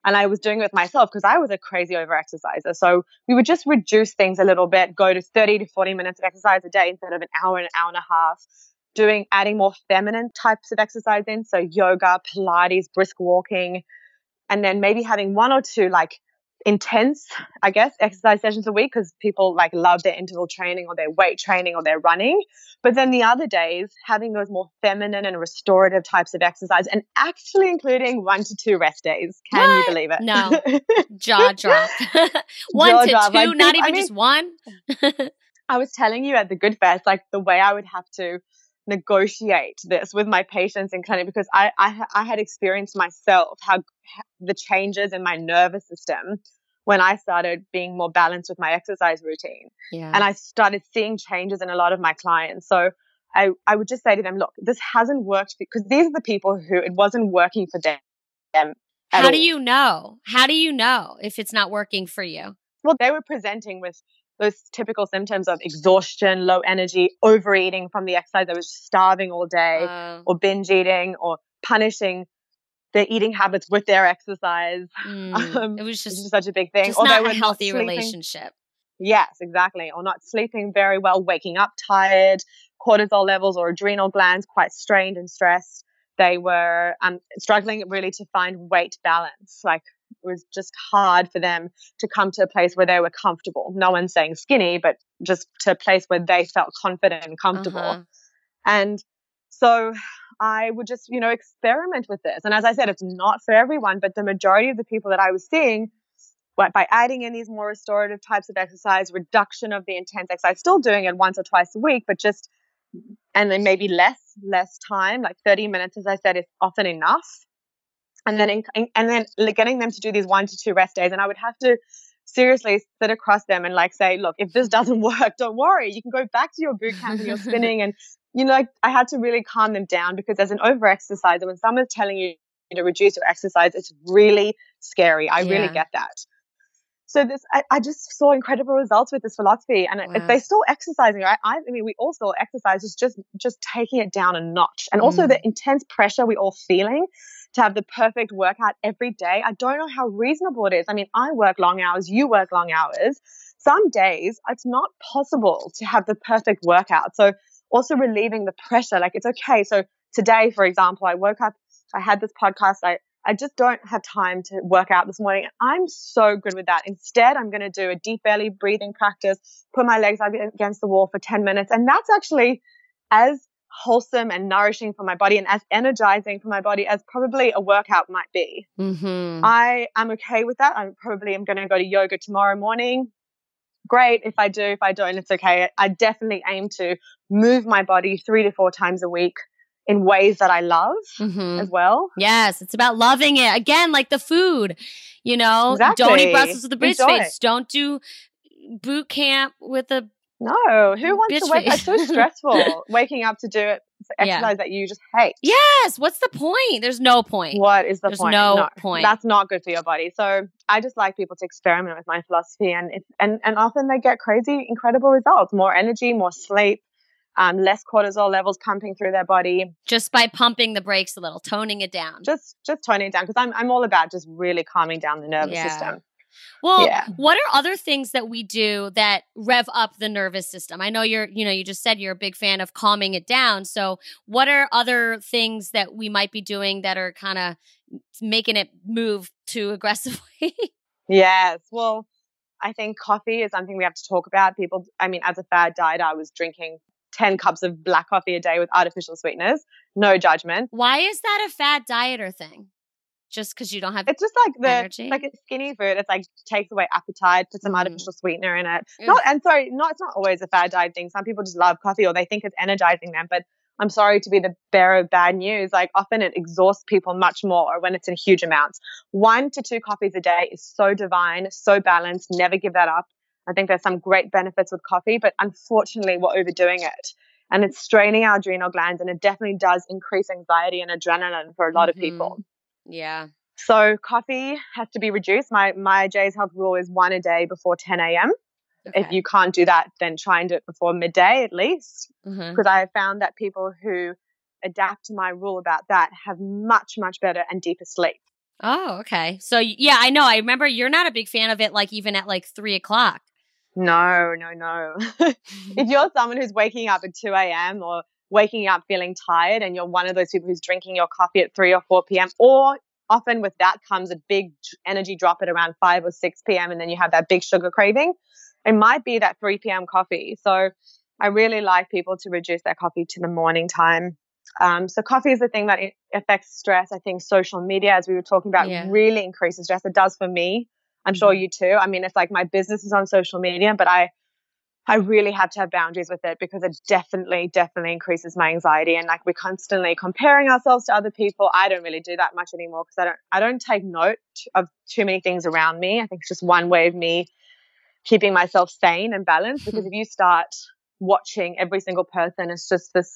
And I was doing it with myself because I was a crazy over exerciser. So we would just reduce things a little bit, go to thirty to forty minutes of exercise a day instead of an hour and an hour and a half, doing, adding more feminine types of exercise in. So yoga, Pilates, brisk walking, and then maybe having one or two like intense, I guess, exercise sessions a week because people like love their interval training or their weight training or their running. But then the other days, having those more feminine and restorative types of exercise and actually including one to two rest days. Can What? you believe it? No. Jaw drop. one Jaw to drop. two, Like, not I even mean, just one? I was telling you at the Good Fest, like the way I would have to negotiate this with my patients in clinic because I, I, I had experienced myself how the changes in my nervous system when I started being more balanced with my exercise routine. Yeah. And I started seeing changes in a lot of my clients. So I, I would just say to them, look, this hasn't worked because these are the people who it wasn't working for them. them How all. do you know? How do you know if it's not working for you? Well, they were presenting with those typical symptoms of exhaustion, low energy, overeating from the exercise. They were starving all day Uh, or binge eating or punishing their eating habits with their exercise. mm, Um, it was which just, is such a big thing. just Or they not were a healthy not sleeping. relationship. Yes, exactly. Or not sleeping very well, waking up tired, cortisol levels or adrenal glands quite strained and stressed. They were um, struggling really to find weight balance. Like it was just hard for them to come to a place where they were comfortable. No one's saying skinny, but just to a place where they felt confident and comfortable. Uh-huh. And so I would just, you know, experiment with this. And as I said, it's not for everyone, but the majority of the people that I was seeing, but by adding in these more restorative types of exercise, reduction of the intense exercise, still doing it once or twice a week, but just, and then maybe less, less time, like thirty minutes, as I said, is often enough. And then, in, and then getting them to do these one to two rest days. And I would have to seriously sit across them and like say, look, if this doesn't work, don't worry. You can go back to your boot camp and your spinning. And, you know, like I had to really calm them down because as an over exerciser, when someone's telling you to reduce your exercise, it's really scary. I Yeah. really get that. So this, I, I just saw incredible results with this philosophy, and Wow. they still exercising, right? I, I mean, we all saw exercise is just just taking it down a notch, and also Mm. the intense pressure we all feeling to have the perfect workout every day. I don't know how reasonable it is. I mean, I work long hours, you work long hours. Some days it's not possible to have the perfect workout. So also relieving the pressure, like it's okay. So today, for example, I woke up, I had this podcast, I. I just don't have time to work out this morning. I'm so good with that. Instead, I'm going to do a deep belly breathing practice, put my legs up against the wall for ten minutes. And that's actually as wholesome and nourishing for my body and as energizing for my body as probably a workout might be. Mm-hmm. I am okay with that. I probably am going to go to yoga tomorrow morning. Great. If I do, if I don't, it's okay. I definitely aim to move my body three to four times a week in ways that I love Mm-hmm. as well. Yes, it's about loving it. Again, like the food, you know, Exactly. don't eat Brussels with a bitch Enjoy. face. Don't do boot camp with a No, who wants bitch to wake? face. It's so stressful waking up to do it for Yeah. exercise that you just hate. Yes. What's the point? There's no point. What is the There's point? no point. That's not good for your body. So I just like people to experiment with my philosophy, and it's, and and often they get crazy, incredible results: more energy, more sleep, um, less cortisol levels pumping through their body. Just by pumping the brakes a little, toning it down. Just just toning it down because I'm I'm all about just really calming down the nervous Yeah. system. Well, Yeah. what are other things that we do that rev up the nervous system? I know you're, you know, you just said you're a big fan of calming it down. So what are other things that we might be doing that are kind of making it move too aggressively? Yes. Well, I think coffee is something we have to talk about. People, I mean, as a fad diet, I was drinking ten cups of black coffee a day with artificial sweeteners. No judgment. Why is that a fad dieter thing? Just because you don't have It's just like the energy? like it's skinny food. It's like takes away appetite, put some Mm. artificial sweetener in it. Ugh. Not and sorry, not it's not always a fad diet thing. Some people just love coffee or they think it's energizing them. But I'm sorry to be the bearer of bad news. Like often it exhausts people much more when it's in huge amounts. One to two coffees a day is so divine, so balanced. Never give that up. I think there's some great benefits with coffee, but unfortunately we're overdoing it. And it's straining our adrenal glands, and it definitely does increase anxiety and adrenaline for a lot Mhm. of people. Yeah. So coffee has to be reduced. My my Jay's Health rule is one a day before ten a.m. Okay. If you can't do that, then try and do it before midday at least. Mhm. Because I have found that people who adapt to my rule about that have much, much better and deeper sleep. Oh, okay. So yeah, I know. I remember you're not a big fan of it, like even at like three o'clock. No, no, no. If you're someone who's waking up at two a.m. or waking up feeling tired and you're one of those people who's drinking your coffee at three or four p.m. or often with that comes a big energy drop at around five or six p.m. and then you have that big sugar craving, it might be that three p.m. coffee. So I really like people to reduce their coffee to the morning time. Um, so coffee is the thing that affects stress. I think social media, as we were talking about, Yeah. really increases stress. It does for me. I'm sure you too. I mean, it's like my business is on social media, but I I really have to have boundaries with it because it definitely, definitely increases my anxiety. And like we're constantly comparing ourselves to other people. I don't really do that much anymore because I don't I don't take note of too many things around me. I think it's just one way of me keeping myself sane and balanced, because if you start watching every single person, it's just this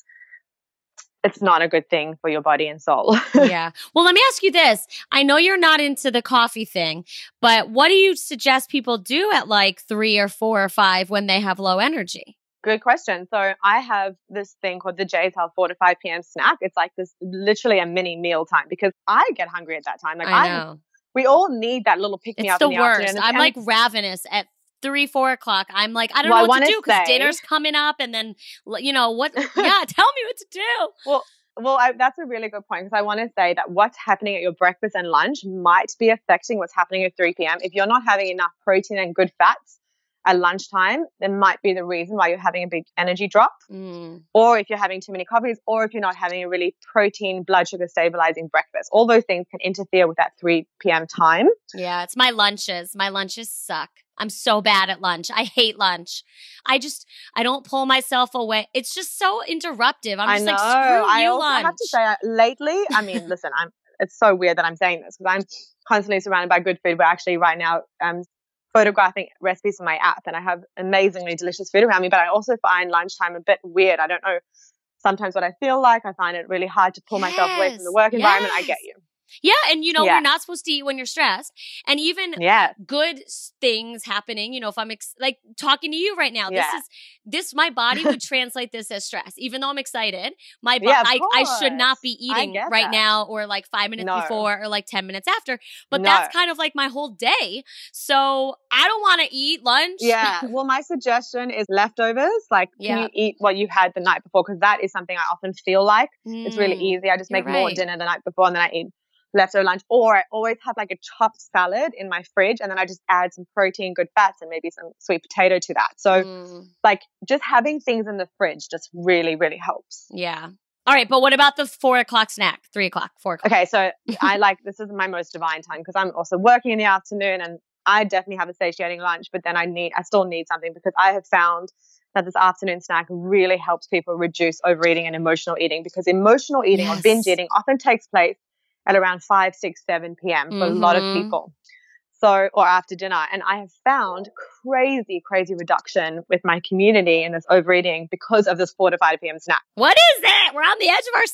it's not a good thing for your body and soul. Yeah. Well, let me ask you this. I know you're not into the coffee thing, but what do you suggest people do at like three or four or five when they have low energy? Good question. So I have this thing called the J's Health four to five p.m. snack. It's like this literally a mini meal time because I get hungry at that time. Like I know. I, we all need that little pick me It's up the in the worst. afternoon. I'm And like ravenous at three, four o'clock. I'm like, I don't Well, I know what to wanna do because say- dinner's coming up and then, you know, what? Yeah, tell me what to do. well, well, I, that's a really good point because I want to say that what's happening at your breakfast and lunch might be affecting what's happening at three p.m. If you're not having enough protein and good fats at lunchtime, that might be the reason why you're having a big energy drop. Mm. Or if you're having too many coffees, or if you're not having a really protein, blood sugar stabilizing breakfast. All those things can interfere with that three p.m. time. Yeah, it's my lunches. My lunches suck. I'm so bad at lunch. I hate lunch. I just, I don't pull myself away. It's just so interruptive. I'm I just know. like, screw I you, also lunch. have to say, uh, lately, I mean, listen, I'm. It's so weird that I'm saying this because I'm constantly surrounded by good food. We're actually right now um, photographing recipes for my app, and I have amazingly delicious food around me. But I also find lunchtime a bit weird. I don't know. Sometimes what I feel like, I find it really hard to pull myself away from the work Yes, environment. I yes. get you. Yeah, and you know, Yeah. we're not supposed to eat when you're stressed. And even Yeah. good s- things happening, you know, if I'm ex- like talking to you right now, Yeah. this is this my body would translate this as stress. Even though I'm excited, my body Yeah, of I, I should not course. be I eating get right that. now or like five minutes No. before or like ten minutes after. But No. that's kind of like my whole day. So I don't want to eat lunch. Yeah. Well, my suggestion is leftovers. Like, Yeah. can you eat what you had the night before? Because that is something I often feel like. It's really Mm, easy. I just you're make more right. dinner the night before and then I eat leftover lunch. Or I always have like a chopped salad in my fridge and then I just add some protein, good fats, and maybe some sweet potato to that. So, Mm, like, just having things in the fridge just really, really helps. yeah. All right, but what about the four o'clock snack? Three o'clock, four o'clock. Okay, so I like this is my most divine time because I'm also working in the afternoon and I definitely have a satiating lunch, but then I need I still need something because I have found that this afternoon snack really helps people reduce overeating and emotional eating because emotional eating Yes. or binge eating often takes place at around five, six, seven p.m. for a lot of Mhm. people. So, or after dinner. And I have found crazy, crazy reduction with my community in this overeating because of this four to five p.m. snack. What is it? We're on the edge of our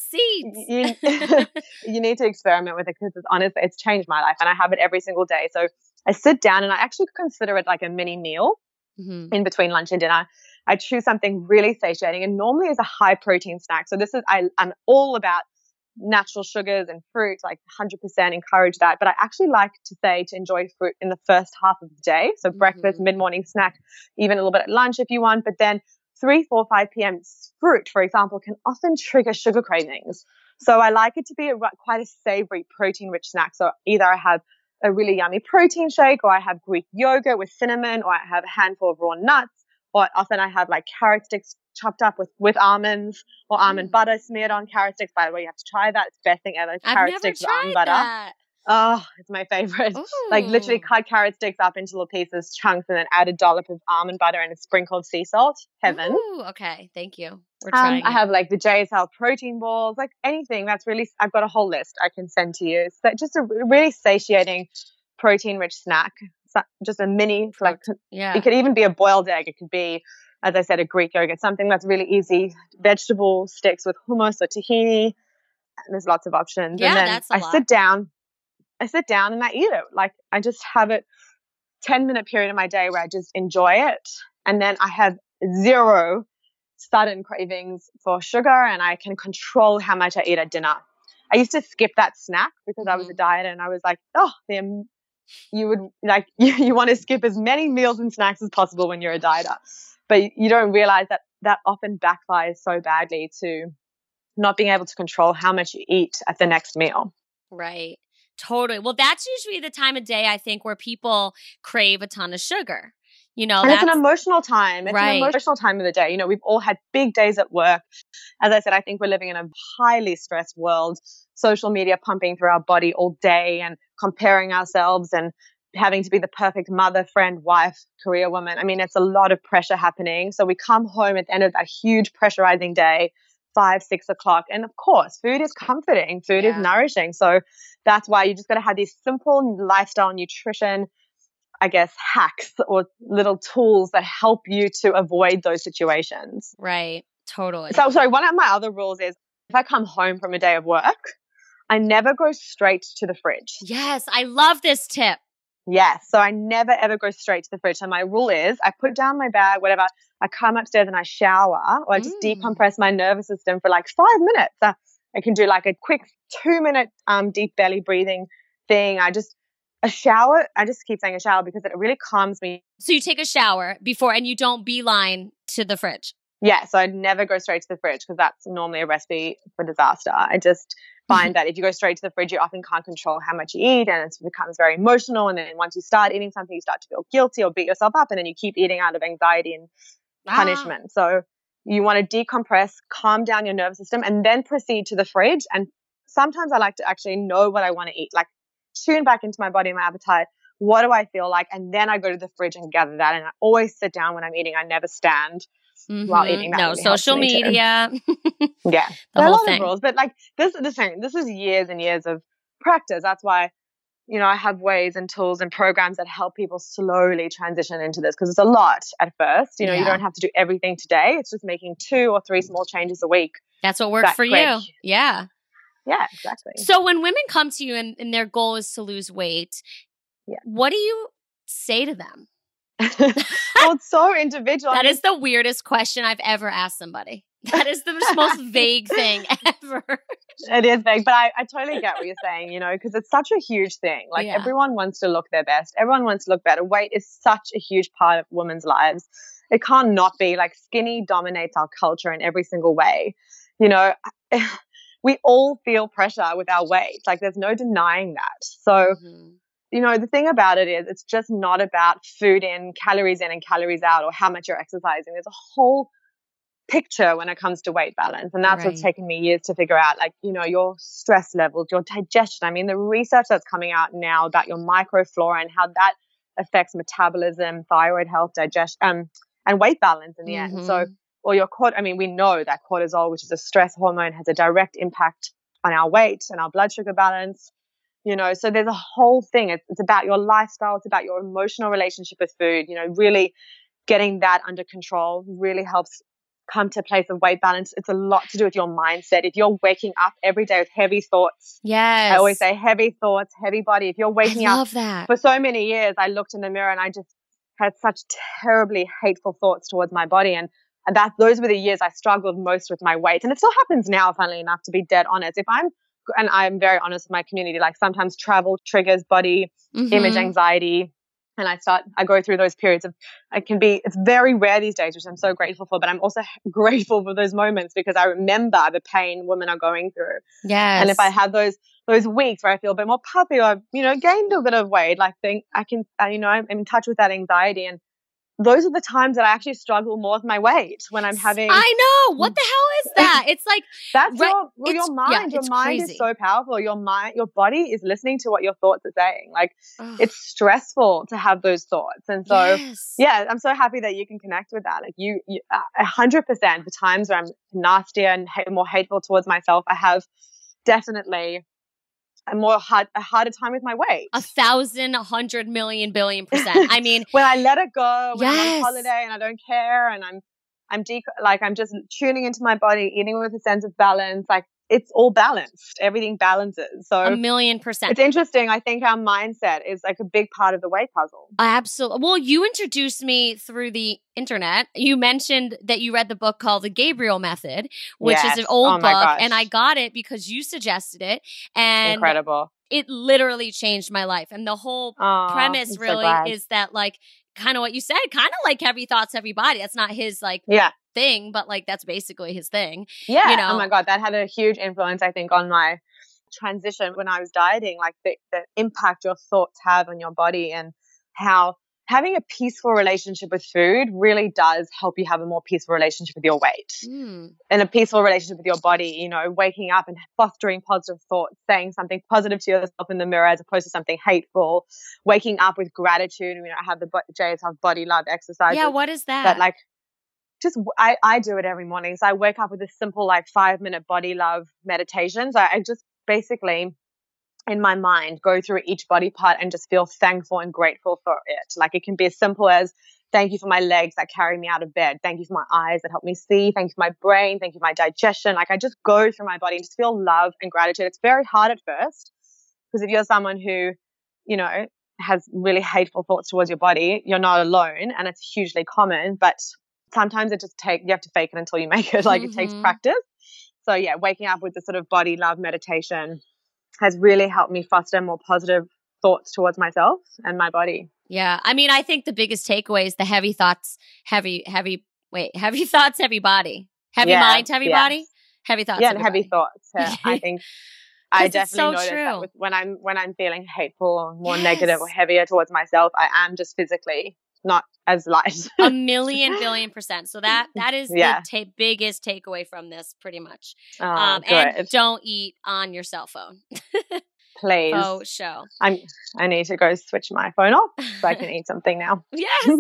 seats. You, you need to experiment with it because it's honestly, it's changed my life and I have it every single day. So I sit down and I actually consider it like a mini meal Mhm. in between lunch and dinner. I choose something really satiating and normally is a high protein snack. So this is, I, I'm all about natural sugars and fruit, like one hundred percent encourage that. But I actually like to say to enjoy fruit in the first half of the day. So breakfast, Mhm. mid-morning snack, even a little bit at lunch if you want. But then three, four, five p.m. fruit, for example, can often trigger sugar cravings. So I like it to be a, quite a savory, protein-rich snack. So either I have a really yummy protein shake or I have Greek yogurt with cinnamon or I have a handful of raw nuts or often I have like carrot sticks chopped up with, with almonds or almond Mm. butter smeared on carrot sticks. By the way, you have to try that. It's the best thing ever. I've Carrot never sticks with tried almond butter. that. Oh, it's my favorite. Like literally Ooh. cut carrot sticks up into little pieces, chunks, and then add a dollop of almond butter and a sprinkle of sea salt. Heaven. Ooh, okay, thank you. We're Um, trying I it. have like the J's Health protein balls, like anything that's really, I've got a whole list I can send to you. So just a really satiating protein rich snack. So just a mini, like Yeah. it could even be a boiled egg. It could be, as I said, a Greek yogurt, something that's really easy. Vegetable sticks with hummus or tahini. And there's lots of options. Yeah, and then that's a I lot. sit down, I sit down and I eat it. Like I just have it ten minute period of my day where I just enjoy it. And then I have zero sudden cravings for sugar and I can control how much I eat at dinner. I used to skip that snack because Mm-hmm. I was a dieter, and I was like, oh, the, you would like, you, you want to skip as many meals and snacks as possible when you're a dieter. But you don't realize that that often backfires so badly to not being able to control how much you eat at the next meal. Right. Totally. Well, that's usually the time of day, I think, where people crave a ton of sugar. You know, and that's it's an emotional time. It's right. an emotional time of the day. You know, we've all had big days at work. As I said, I think we're living in a highly stressed world. Social media pumping through our body all day and comparing ourselves and having to be the perfect mother, friend, wife, career woman. I mean, it's a lot of pressure happening. So we come home at the end of that huge pressurizing day, five, six o'clock. And of course, food is comforting. Food Yeah. is nourishing. So that's why you just got to have these simple lifestyle nutrition, I guess, hacks or little tools that help you to avoid those situations. Right. Totally. So, sorry, one of my other rules is if I come home from a day of work, I never go straight to the fridge. Yes, I love this tip. Yes. So I never, ever go straight to the fridge. So my rule is I put down my bag, whatever. I come upstairs and I shower, or I just Mm. decompress my nervous system for like five minutes. Uh, I can do like a quick two minute um, deep belly breathing thing. I just, a shower, I just keep saying a shower because it really calms me. So you take a shower before and you don't beeline to the fridge. Yeah. So I never go straight to the fridge because that's normally a recipe for disaster. I just find that if you go straight to the fridge, you often can't control how much you eat, and it becomes very emotional. And then once you start eating something, you start to feel guilty or beat yourself up, and then you keep eating out of anxiety and Ah. punishment. So you want to decompress, calm down your nervous system, and then proceed to the fridge. And sometimes I like to actually know what I want to eat, like tune back into my body and my appetite. What do I feel like? And then I go to the fridge and gather that. And I always sit down when I'm eating. I never stand. Mm-hmm. While eating that no really social media. Yeah, the there are a whole lot thing. of rules, but like this, this thing, this is years and years of practice. That's why, you know, I have ways and tools and programs that help people slowly transition into this because it's a lot at first. You know, Yeah. you don't have to do everything today. It's just making two or three small changes a week. That's what works that for quick. you. Yeah. Yeah, exactly. So when women come to you and, and their goal is to lose weight, Yeah. what do you say to them? Well, it's so individual. That is the weirdest question I've ever asked somebody. That is the most vague thing ever. It is vague, but I, I totally get what you're saying, you know, because it's such a huge thing. Like Yeah. everyone wants to look their best. Everyone wants to look better. Weight is such a huge part of women's lives. It can't not be. Like skinny dominates our culture in every single way. You know, we all feel pressure with our weight. Like there's no denying that. So, Mm-hmm. you know, the thing about it is it's just not about food in, calories in and calories out or how much you're exercising. There's a whole picture when it comes to weight balance. And that's Right. what's taken me years to figure out, like, you know, your stress levels, your digestion. I mean, the research that's coming out now about your microflora and how that affects metabolism, thyroid health, digestion, um, and weight balance in the Mm-hmm. end. So, or your cort, I mean, we know that cortisol, which is a stress hormone, has a direct impact on our weight and our blood sugar balance. You know, so there's a whole thing. It's, it's about your lifestyle. It's about your emotional relationship with food. You know, really getting that under control really helps come to a place of weight balance. It's a lot to do with your mindset. If you're waking up every day with heavy thoughts, Yes. I always say heavy thoughts, heavy body. If you're waking I up, love that. for so many years, I looked in the mirror and I just had such terribly hateful thoughts towards my body. And, and that those were the years I struggled most with my weight. And it still happens now, funnily enough, to be dead honest. If I'm And I'm very honest with my community. Like sometimes travel triggers body Mhm. image anxiety. And I start, I go through those periods of, it can be, it's very rare these days, which I'm so grateful for, but I'm also grateful for those moments because I remember the pain women are going through. Yes. And if I have those, those weeks where I feel a bit more puffy or, you know, gained a bit of weight, like think I can, uh, you know, I'm in touch with that anxiety. And those are the times that I actually struggle more with my weight when I'm having. I know. What the hell is that? It's like That's right, your, well, it's- your mind. yeah, your it's mind crazy. is so powerful. Your mind, your body is listening to what your thoughts are saying. Like ugh, it's stressful to have those thoughts. And so, yes. yeah, I'm so happy that you can connect with that. Like you, you a hundred percent. The times where I'm nastier and ha- more hateful towards myself, I have definitely a more hard, a harder time with my weight. A thousand, a hundred million, billion percent. I mean, when I let it go, when I'm Yes. on holiday and I don't care, and I'm, I'm de- like I'm just tuning into my body, eating with a sense of balance. Like it's all balanced. Everything balances. So A million percent. It's interesting. I think our mindset is like a big part of the weight puzzle. Absolutely. Well, you introduced me through the internet. You mentioned that you read the book called The Gabriel Method, which Yes. is an old Oh my book. gosh. And I got it because you suggested it. And Incredible. it literally changed my life. And the whole Oh, premise I'm so really glad. is that, like, kind of what you said, kind of like heavy thoughts, heavy body. That's not his, like, Yeah. thing, but, like, that's basically his thing. Yeah. You know? Oh my God. That had a huge influence, I think, on my transition when I was dieting, like the, the impact your thoughts have on your body and how having a peaceful relationship with food really does help you have a more peaceful relationship with your weight Mm. and a peaceful relationship with your body, you know, waking up and fostering positive thoughts, saying something positive to yourself in the mirror as opposed to something hateful, waking up with gratitude. You know, I have the J's have body love exercises. Yeah, what is that? That like just I, I do it every morning. So I wake up with a simple like five minute body love meditation. So I just basically in my mind go through each body part and just feel thankful and grateful for it. Like it can be as simple as thank you for my legs that carry me out of bed. Thank you for my eyes that help me see. Thank you for my brain. Thank you for my digestion. Like I just go through my body and just feel love and gratitude. It's very hard at first because if you're someone who, you know, has really hateful thoughts towards your body, you're not alone and it's hugely common, but sometimes it just take, you have to fake it until you make it. Like Mhm. it takes practice. So yeah, waking up with this sort of body love meditation has really helped me foster more positive thoughts towards myself and my body. Yeah. I mean, I think the biggest takeaway is the heavy thoughts, heavy, heavy, wait, heavy thoughts, heavy body. Heavy Yes, mind, heavy yes. body? Heavy thoughts, Yeah, heavy and heavy body. thoughts. Yeah, I think I 'Cause it's definitely so notice true. that with, when I'm when I'm feeling hateful or more Yes. negative or heavier towards myself, I am just physically not as light. A million billion percent. So that that is Yeah. the ta- biggest takeaway from this, pretty much. Oh, Um, good. and don't eat on your cell phone. Please. Faux show. I'm I need to go switch my phone off so I can eat something now. Yes.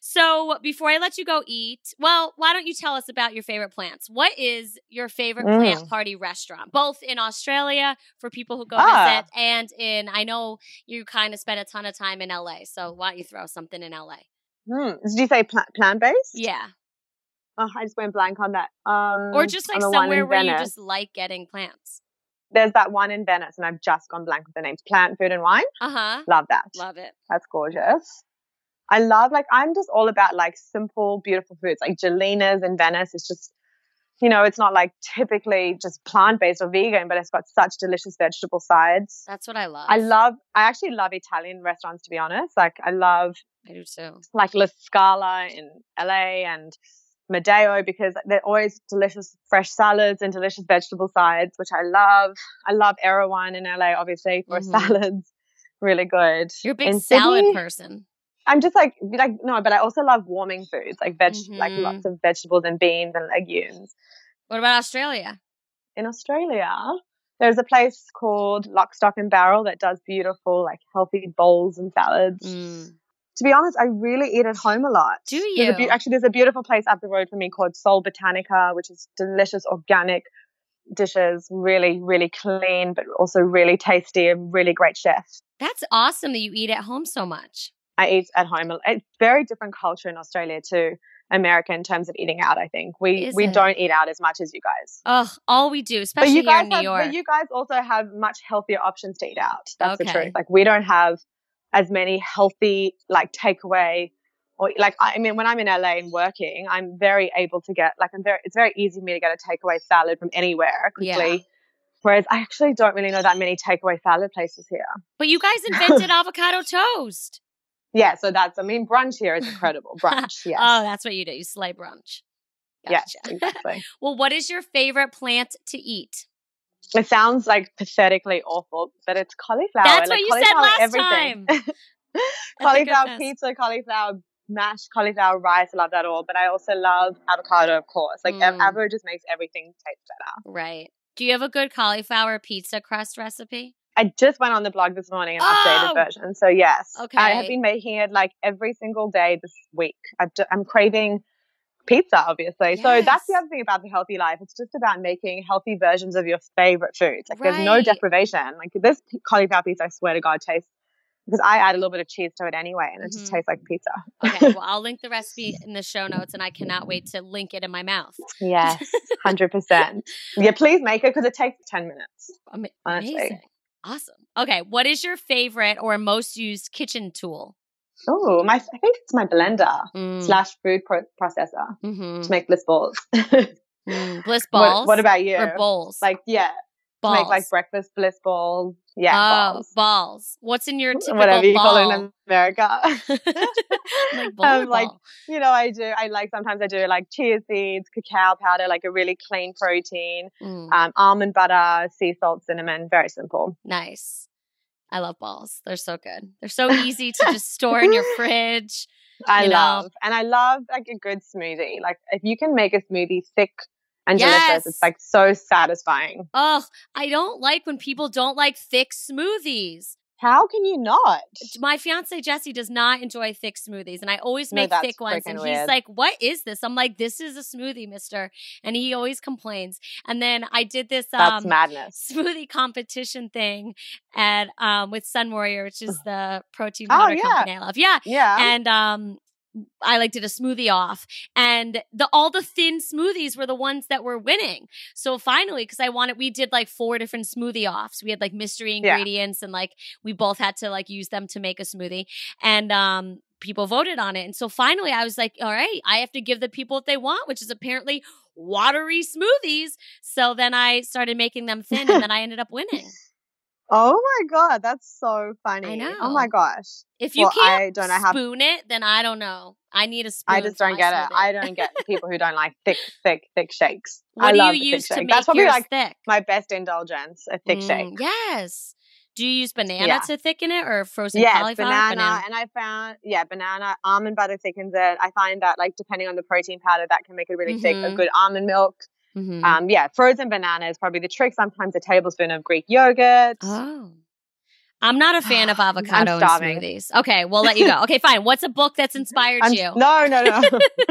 So before I let you go eat, well, why don't you tell us about your favorite plants? What is your favorite Mm. plant party restaurant? Both in Australia for people who go Ah. visit and in, I know you kind of spent a ton of time in L A. So why don't you throw something in L A? Hmm. Did you say pla- plant-based? Yeah. Oh, I just went blank on that. Um, Or just like on the one somewhere in where you Venice. just like getting plants. There's that one in Venice, and I've just gone blank with the names. Plant, Food and Wine. Uh-huh. Love that. Love it. That's gorgeous. I love, like, I'm just all about, like, simple, beautiful foods. Like, Gelina's in Venice is just, you know, it's not, like, typically just plant-based or vegan, but it's got such delicious vegetable sides. That's what I love. I love, I actually love Italian restaurants, to be honest. Like, I love, I do too. like, La Scala in L A and Medeo because they're always delicious fresh salads and delicious vegetable sides, which I love. I love Erewhon in L A, obviously, for Mhm. salads. Really good. You're a big In salad Sydney, person. I'm just like, like no, but I also love warming foods, like veg, like Mhm. lots of vegetables and beans and legumes. What about Australia? In Australia, there's a place called Lock, Stock and Barrel that does beautiful, like healthy bowls and salads. Mm. To be honest, I really eat at home a lot. Do There's a you? be- actually, there's a beautiful place up the road from me called Soul Botanica, which is delicious organic dishes, really, really clean, but also really tasty. A really great chef. That's awesome that you eat at home so much. I eat at home. It's very different culture in Australia to America in terms of eating out. I think we Is we it? don't eat out as much as you guys. Ugh, all we do, But especially you here guys in New have, York. but you guys also have much healthier options to eat out. That's the Okay. truth. Like we don't have as many healthy like takeaway or like I mean when I'm in L A and working, I'm very able to get like I'm very it's very easy for me to get a takeaway salad from anywhere quickly. Yeah. Whereas I actually don't really know that many takeaway salad places here. But you guys invented avocado toast. Yeah, so that's I mean brunch here is incredible. Brunch, yes. Oh, that's what you do. You slay brunch. Yes, Gotcha. exactly. Well, what is your favorite plant to eat? It sounds like pathetically awful, but it's cauliflower. That's like what you said cauliflower last everything. time. Cauliflower goodness. pizza, cauliflower mash, cauliflower rice. I love that all. But I also love avocado, of course. Like Mm. avocado just makes everything taste better. Right. Do you have a good cauliflower pizza crust recipe? I just went on the blog this morning, an Oh! updated version. So yes, Okay. I have been making it like every single day this week. I've ju- I'm craving pizza, obviously. So that's the Yes. other thing about the healthy life. It's just about making healthy versions of your favorite foods. Like there's no Right. deprivation. Like this p- cauliflower pizza, I swear to God, tastes because I add a little bit of cheese to it anyway, and it Mhm. just tastes like pizza. Okay, well, I'll link the recipe in the show notes, and I cannot wait to link it in my mouth. Yes, one hundred percent. Yeah, please make it because it takes ten minutes. Ama- Honestly. Amazing. Awesome. Okay, what is your favorite or most used kitchen tool? Oh, my! I think it's my blender Mm. slash food pro- processor Mm-hmm. to make bliss balls. Mm, bliss balls? What, what about you? Or bowls? Like, yeah. Balls. To make like breakfast bliss balls. Yeah, oh, balls. balls. What's in your typical Whatever you ball? call it in America. like bowl um, or like ball? you know, I do. I like sometimes I do like chia seeds, cacao powder, like a really clean protein, Mm, um, almond butter, sea salt, cinnamon. Very simple. nice. I love balls. They're so good. They're so easy to just store in your fridge. I you know? love, and I love like a good smoothie. Like if you can make a smoothie thick and Yes. delicious, it's like so satisfying. Oh, I don't like when people don't like thick smoothies. How can you not? My fiance Jesse does not enjoy thick smoothies, and I always No, make that's thick ones. And freaking he's weird. like, "What is this?" I'm like, "This is a smoothie, Mister." And he always complains. And then I did this That's um, madness. smoothie competition thing at um, with Sun Warrior, which is the protein Oh, powder yeah. company I love. Yeah, Yeah. and um, I like did a smoothie off, and the all the thin smoothies were the ones that were winning. So finally, because I wanted, we did like four different smoothie offs. We had like mystery Yeah. ingredients, and like we both had to like use them to make a smoothie, and um, people voted on it. And so finally, I was like, all right, I have to give the people what they want, which is apparently watery smoothies. So then I started making them thin, and then I ended up winning. Oh my god, that's so funny. I know. Oh my gosh. If you Well, can't I don't know how- spoon it, then I don't know. I need a spoon. I just for don't my get it. smoothie. I don't get people who don't like thick, thick, thick shakes. What I do love you the use thick to shake. make That's probably yours like thick? my best indulgence, a thick Mm, shake. Yes. Do you use banana Yeah. to thicken it or frozen Yes, cauliflower? banana, and I found yeah, banana, almond butter thickens it. I find that like depending on the protein powder, that can make it really thick. A Mhm. good almond milk. Mhm. Um, yeah, frozen banana is probably the trick. Sometimes a tablespoon of Greek yogurt. Oh. I'm not a fan of I'm avocado in starving. smoothies. Okay, we'll let you go. Okay, fine. What's a book that's inspired I'm- you? No, no, no.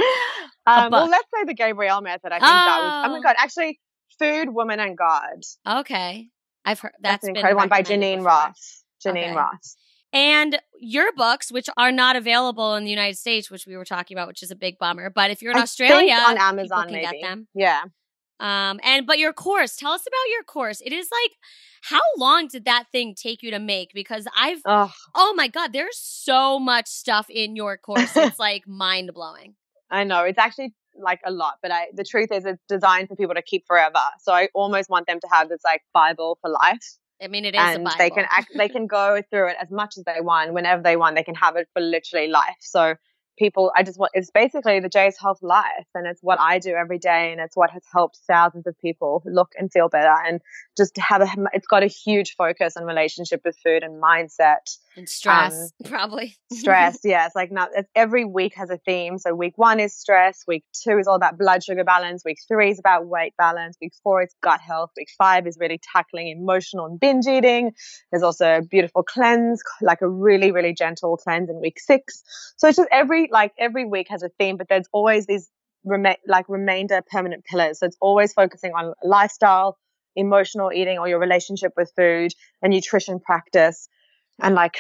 um, well, book. let's say the Gabrielle method. I think that was. Oh my Oh. god! Actually, Food, Woman, and God. Okay. I've heard That's, that's an been incredible one by recommended Janine before. Ross. Janine Okay. Ross. And your books, which are not available in the United States, which we were talking about, which is a big bummer. But if you're in I Australia, think on people Amazon, can maybe. get them. Yeah. Um, and but your course, tell us about your course. It is like, how long did that thing take you to make? Because I've, Oh, oh my God, there's so much stuff in your course. It's like mind blowing. I know. It's actually like a lot, but I the truth is it's designed for people to keep forever. So I almost want them to have this like Bible for life. I mean, it is a And Bible. they can act, they can go through it as much as they want, whenever they want. They can have it for literally life. So people, I just want, it's basically the J's Health Life, and it's what I do every day, and it's what has helped thousands of people look and feel better, and just have a, it's got a huge focus on relationship with food and mindset. And stress, probably. Stress, yeah. It's like not, it's, every week has a theme. So week one is stress. Week two is all about blood sugar balance. Week three is about weight balance. Week four is gut health. Week five is really tackling emotional and binge eating. There's also a beautiful cleanse, like a really, really gentle cleanse in week six. So it's just every, like every week has a theme, but there's always these rema- like remainder permanent pillars. So it's always focusing on lifestyle, emotional eating, or your relationship with food, and nutrition practice. And like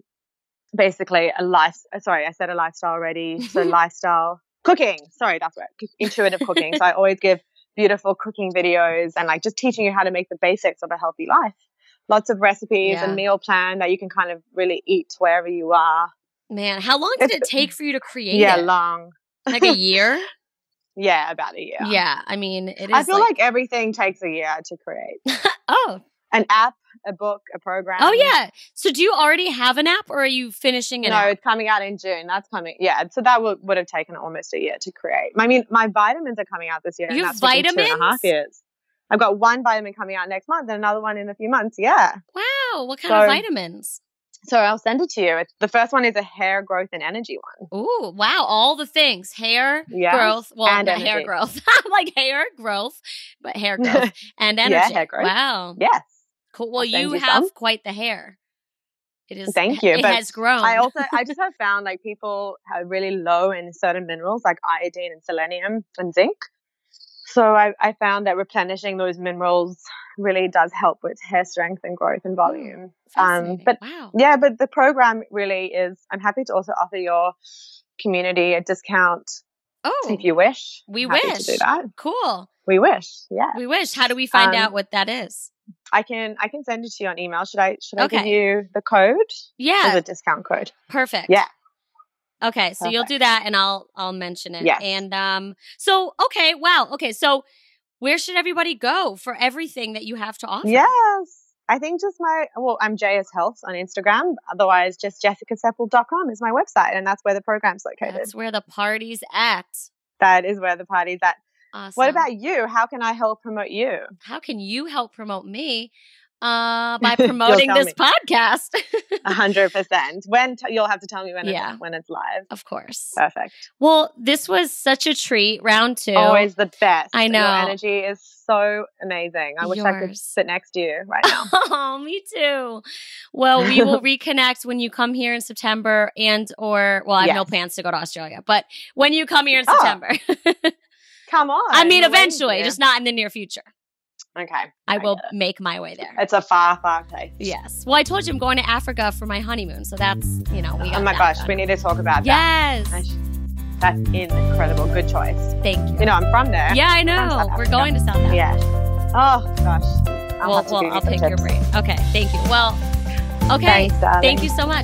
basically a life, sorry, I said a lifestyle already. So lifestyle cooking, sorry, that's right. Intuitive cooking. So I always give beautiful cooking videos and like just teaching you how to make the basics of a healthy life. Lots of recipes Yeah. and meal plan that you can kind of really eat wherever you are. Man, how long did It's- it take for you to create Yeah, it? long. Like a year? Yeah, about a year. Yeah. I mean, it is I feel like, like everything takes a year to create. oh, An app, a book, a program. oh yeah. So do you already have an app, or are you finishing an No, app? it's coming out in June. That's coming. Yeah. So that would, would have taken almost a year to create. I mean, my vitamins are coming out this year. You and have that's taken two and a vitamins? half years. I've got one vitamin coming out next month and another one in a few months. Yeah. Wow. What kind So- of vitamins? So I'll send it to you. It's, the first one is a hair growth and energy one. Ooh, wow. All the things. Hair Yeah, growth. Well, and not hair energy. growth. I'm like hair growth, but hair growth and energy. hair growth. Wow. Yes. Cool. Well, I'll send you you have some. quite the hair. It is. Thank you, It but has grown. I also, I just have found like people are really low in certain minerals like iodine and selenium and zinc. So I, I found that replenishing those minerals really does help with hair strength and growth and volume. Oh, um, but wow. yeah, but the program really is, I'm happy to also offer your community a discount Oh, if you wish. We I'm happy wish. to do that. Cool. We wish. Yeah. We wish. How do we find Um, out what that is? I can I can send it to you on email. Should I should I Okay. give you the code? Yeah. Or the discount code. Perfect. Yeah. Okay, so Perfect. you'll do that and I'll I'll mention it. Yes. And um so okay, wow. Okay, so where should everybody go for everything that you have to offer? Yes. I think just my, well, I'm J S Health on Instagram. Otherwise, just jessica seppel dot com is my website, and that's where the program's located. That's where the party's at. That is where the party's at. Awesome. What about you? How can I help promote you? How can you help promote me? Uh, by promoting tell this me. podcast. A hundred percent. When t- you'll have to tell me when Yeah. it's when it's live. Of course. Perfect. Well, this was such a treat. Round two. Always the best. I know. Your energy is so amazing. I wish I could Yours. sit next to you right now. Oh, me too. Well, we will reconnect when you come here in September and or, well, I have Yes. no plans to go to Australia, but when you come here in Oh, September. Come on. I mean, we're waiting eventually, for you. just not in the near future. Okay. I will get it. make my way there. It's a far, far place. Yes. Well, I told you I'm going to Africa for my honeymoon, so that's, you know, we got Oh my that gosh, done. we need to talk about Yes. that. I sh- That's incredible. Good choice. Thank you. You know, I'm from there. Yeah, I From know. South We're Africa. going to South Africa. Yeah. Oh gosh. I'll Well, have to well give you I'll some pick your tips. brain. Okay. Thank you. Well, okay. Thanks, darling. Thank you so much.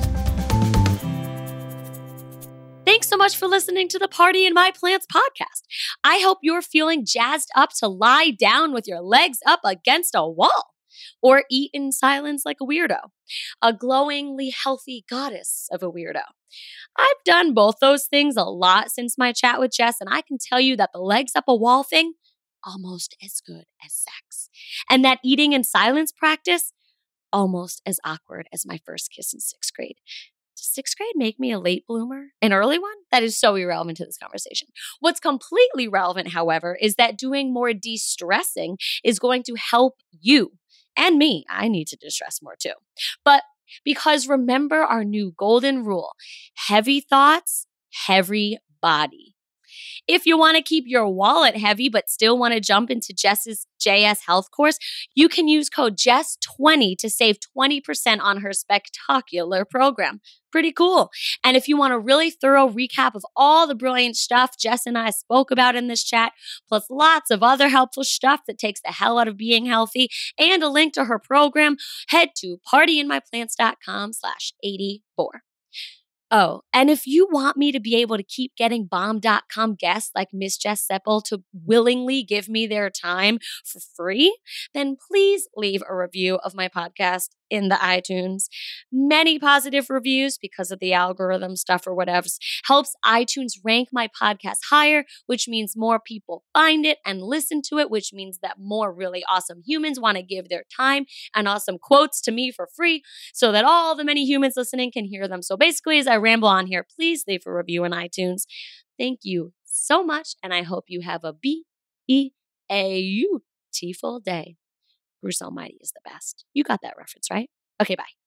Thanks so much for listening to the Party in My Plants podcast. I hope you're feeling jazzed up to lie down with your legs up against a wall or eat in silence like a weirdo, a glowingly healthy goddess of a weirdo. I've done both those things a lot since my chat with Jess, and I can tell you that the legs up a wall thing, almost as good as sex. And that eating in silence practice, almost as awkward as my first kiss in sixth grade. Does sixth grade make me a late bloomer? An early one? That is so irrelevant to this conversation. What's completely relevant, however, is that doing more de-stressing is going to help you and me. I need to distress more too. But because remember our new golden rule, heavy thoughts, heavy body. If you want to keep your wallet heavy but still want to jump into Jess's J S Health course, you can use code Jess twenty to save twenty percent on her spectacular program. Pretty cool. And if you want a really thorough recap of all the brilliant stuff Jess and I spoke about in this chat, plus lots of other helpful stuff that takes the hell out of being healthy, and a link to her program, head to partyinmyplants.com slash 84. Oh, and if you want me to be able to keep getting bomb dot com guests like Miss Jess Seppel to willingly give me their time for free, then please leave a review of my podcast in the iTunes. Many positive reviews because of the algorithm stuff or whatever helps iTunes rank my podcast higher, which means more people find it and listen to it, which means that more really awesome humans want to give their time and awesome quotes to me for free so that all the many humans listening can hear them. So basically, as I ramble on here, please leave a review in iTunes. Thank you so much, and I hope you have a B-E-A-U-T-ful day. Bruce Almighty is the best. You got that reference, right? Okay, bye.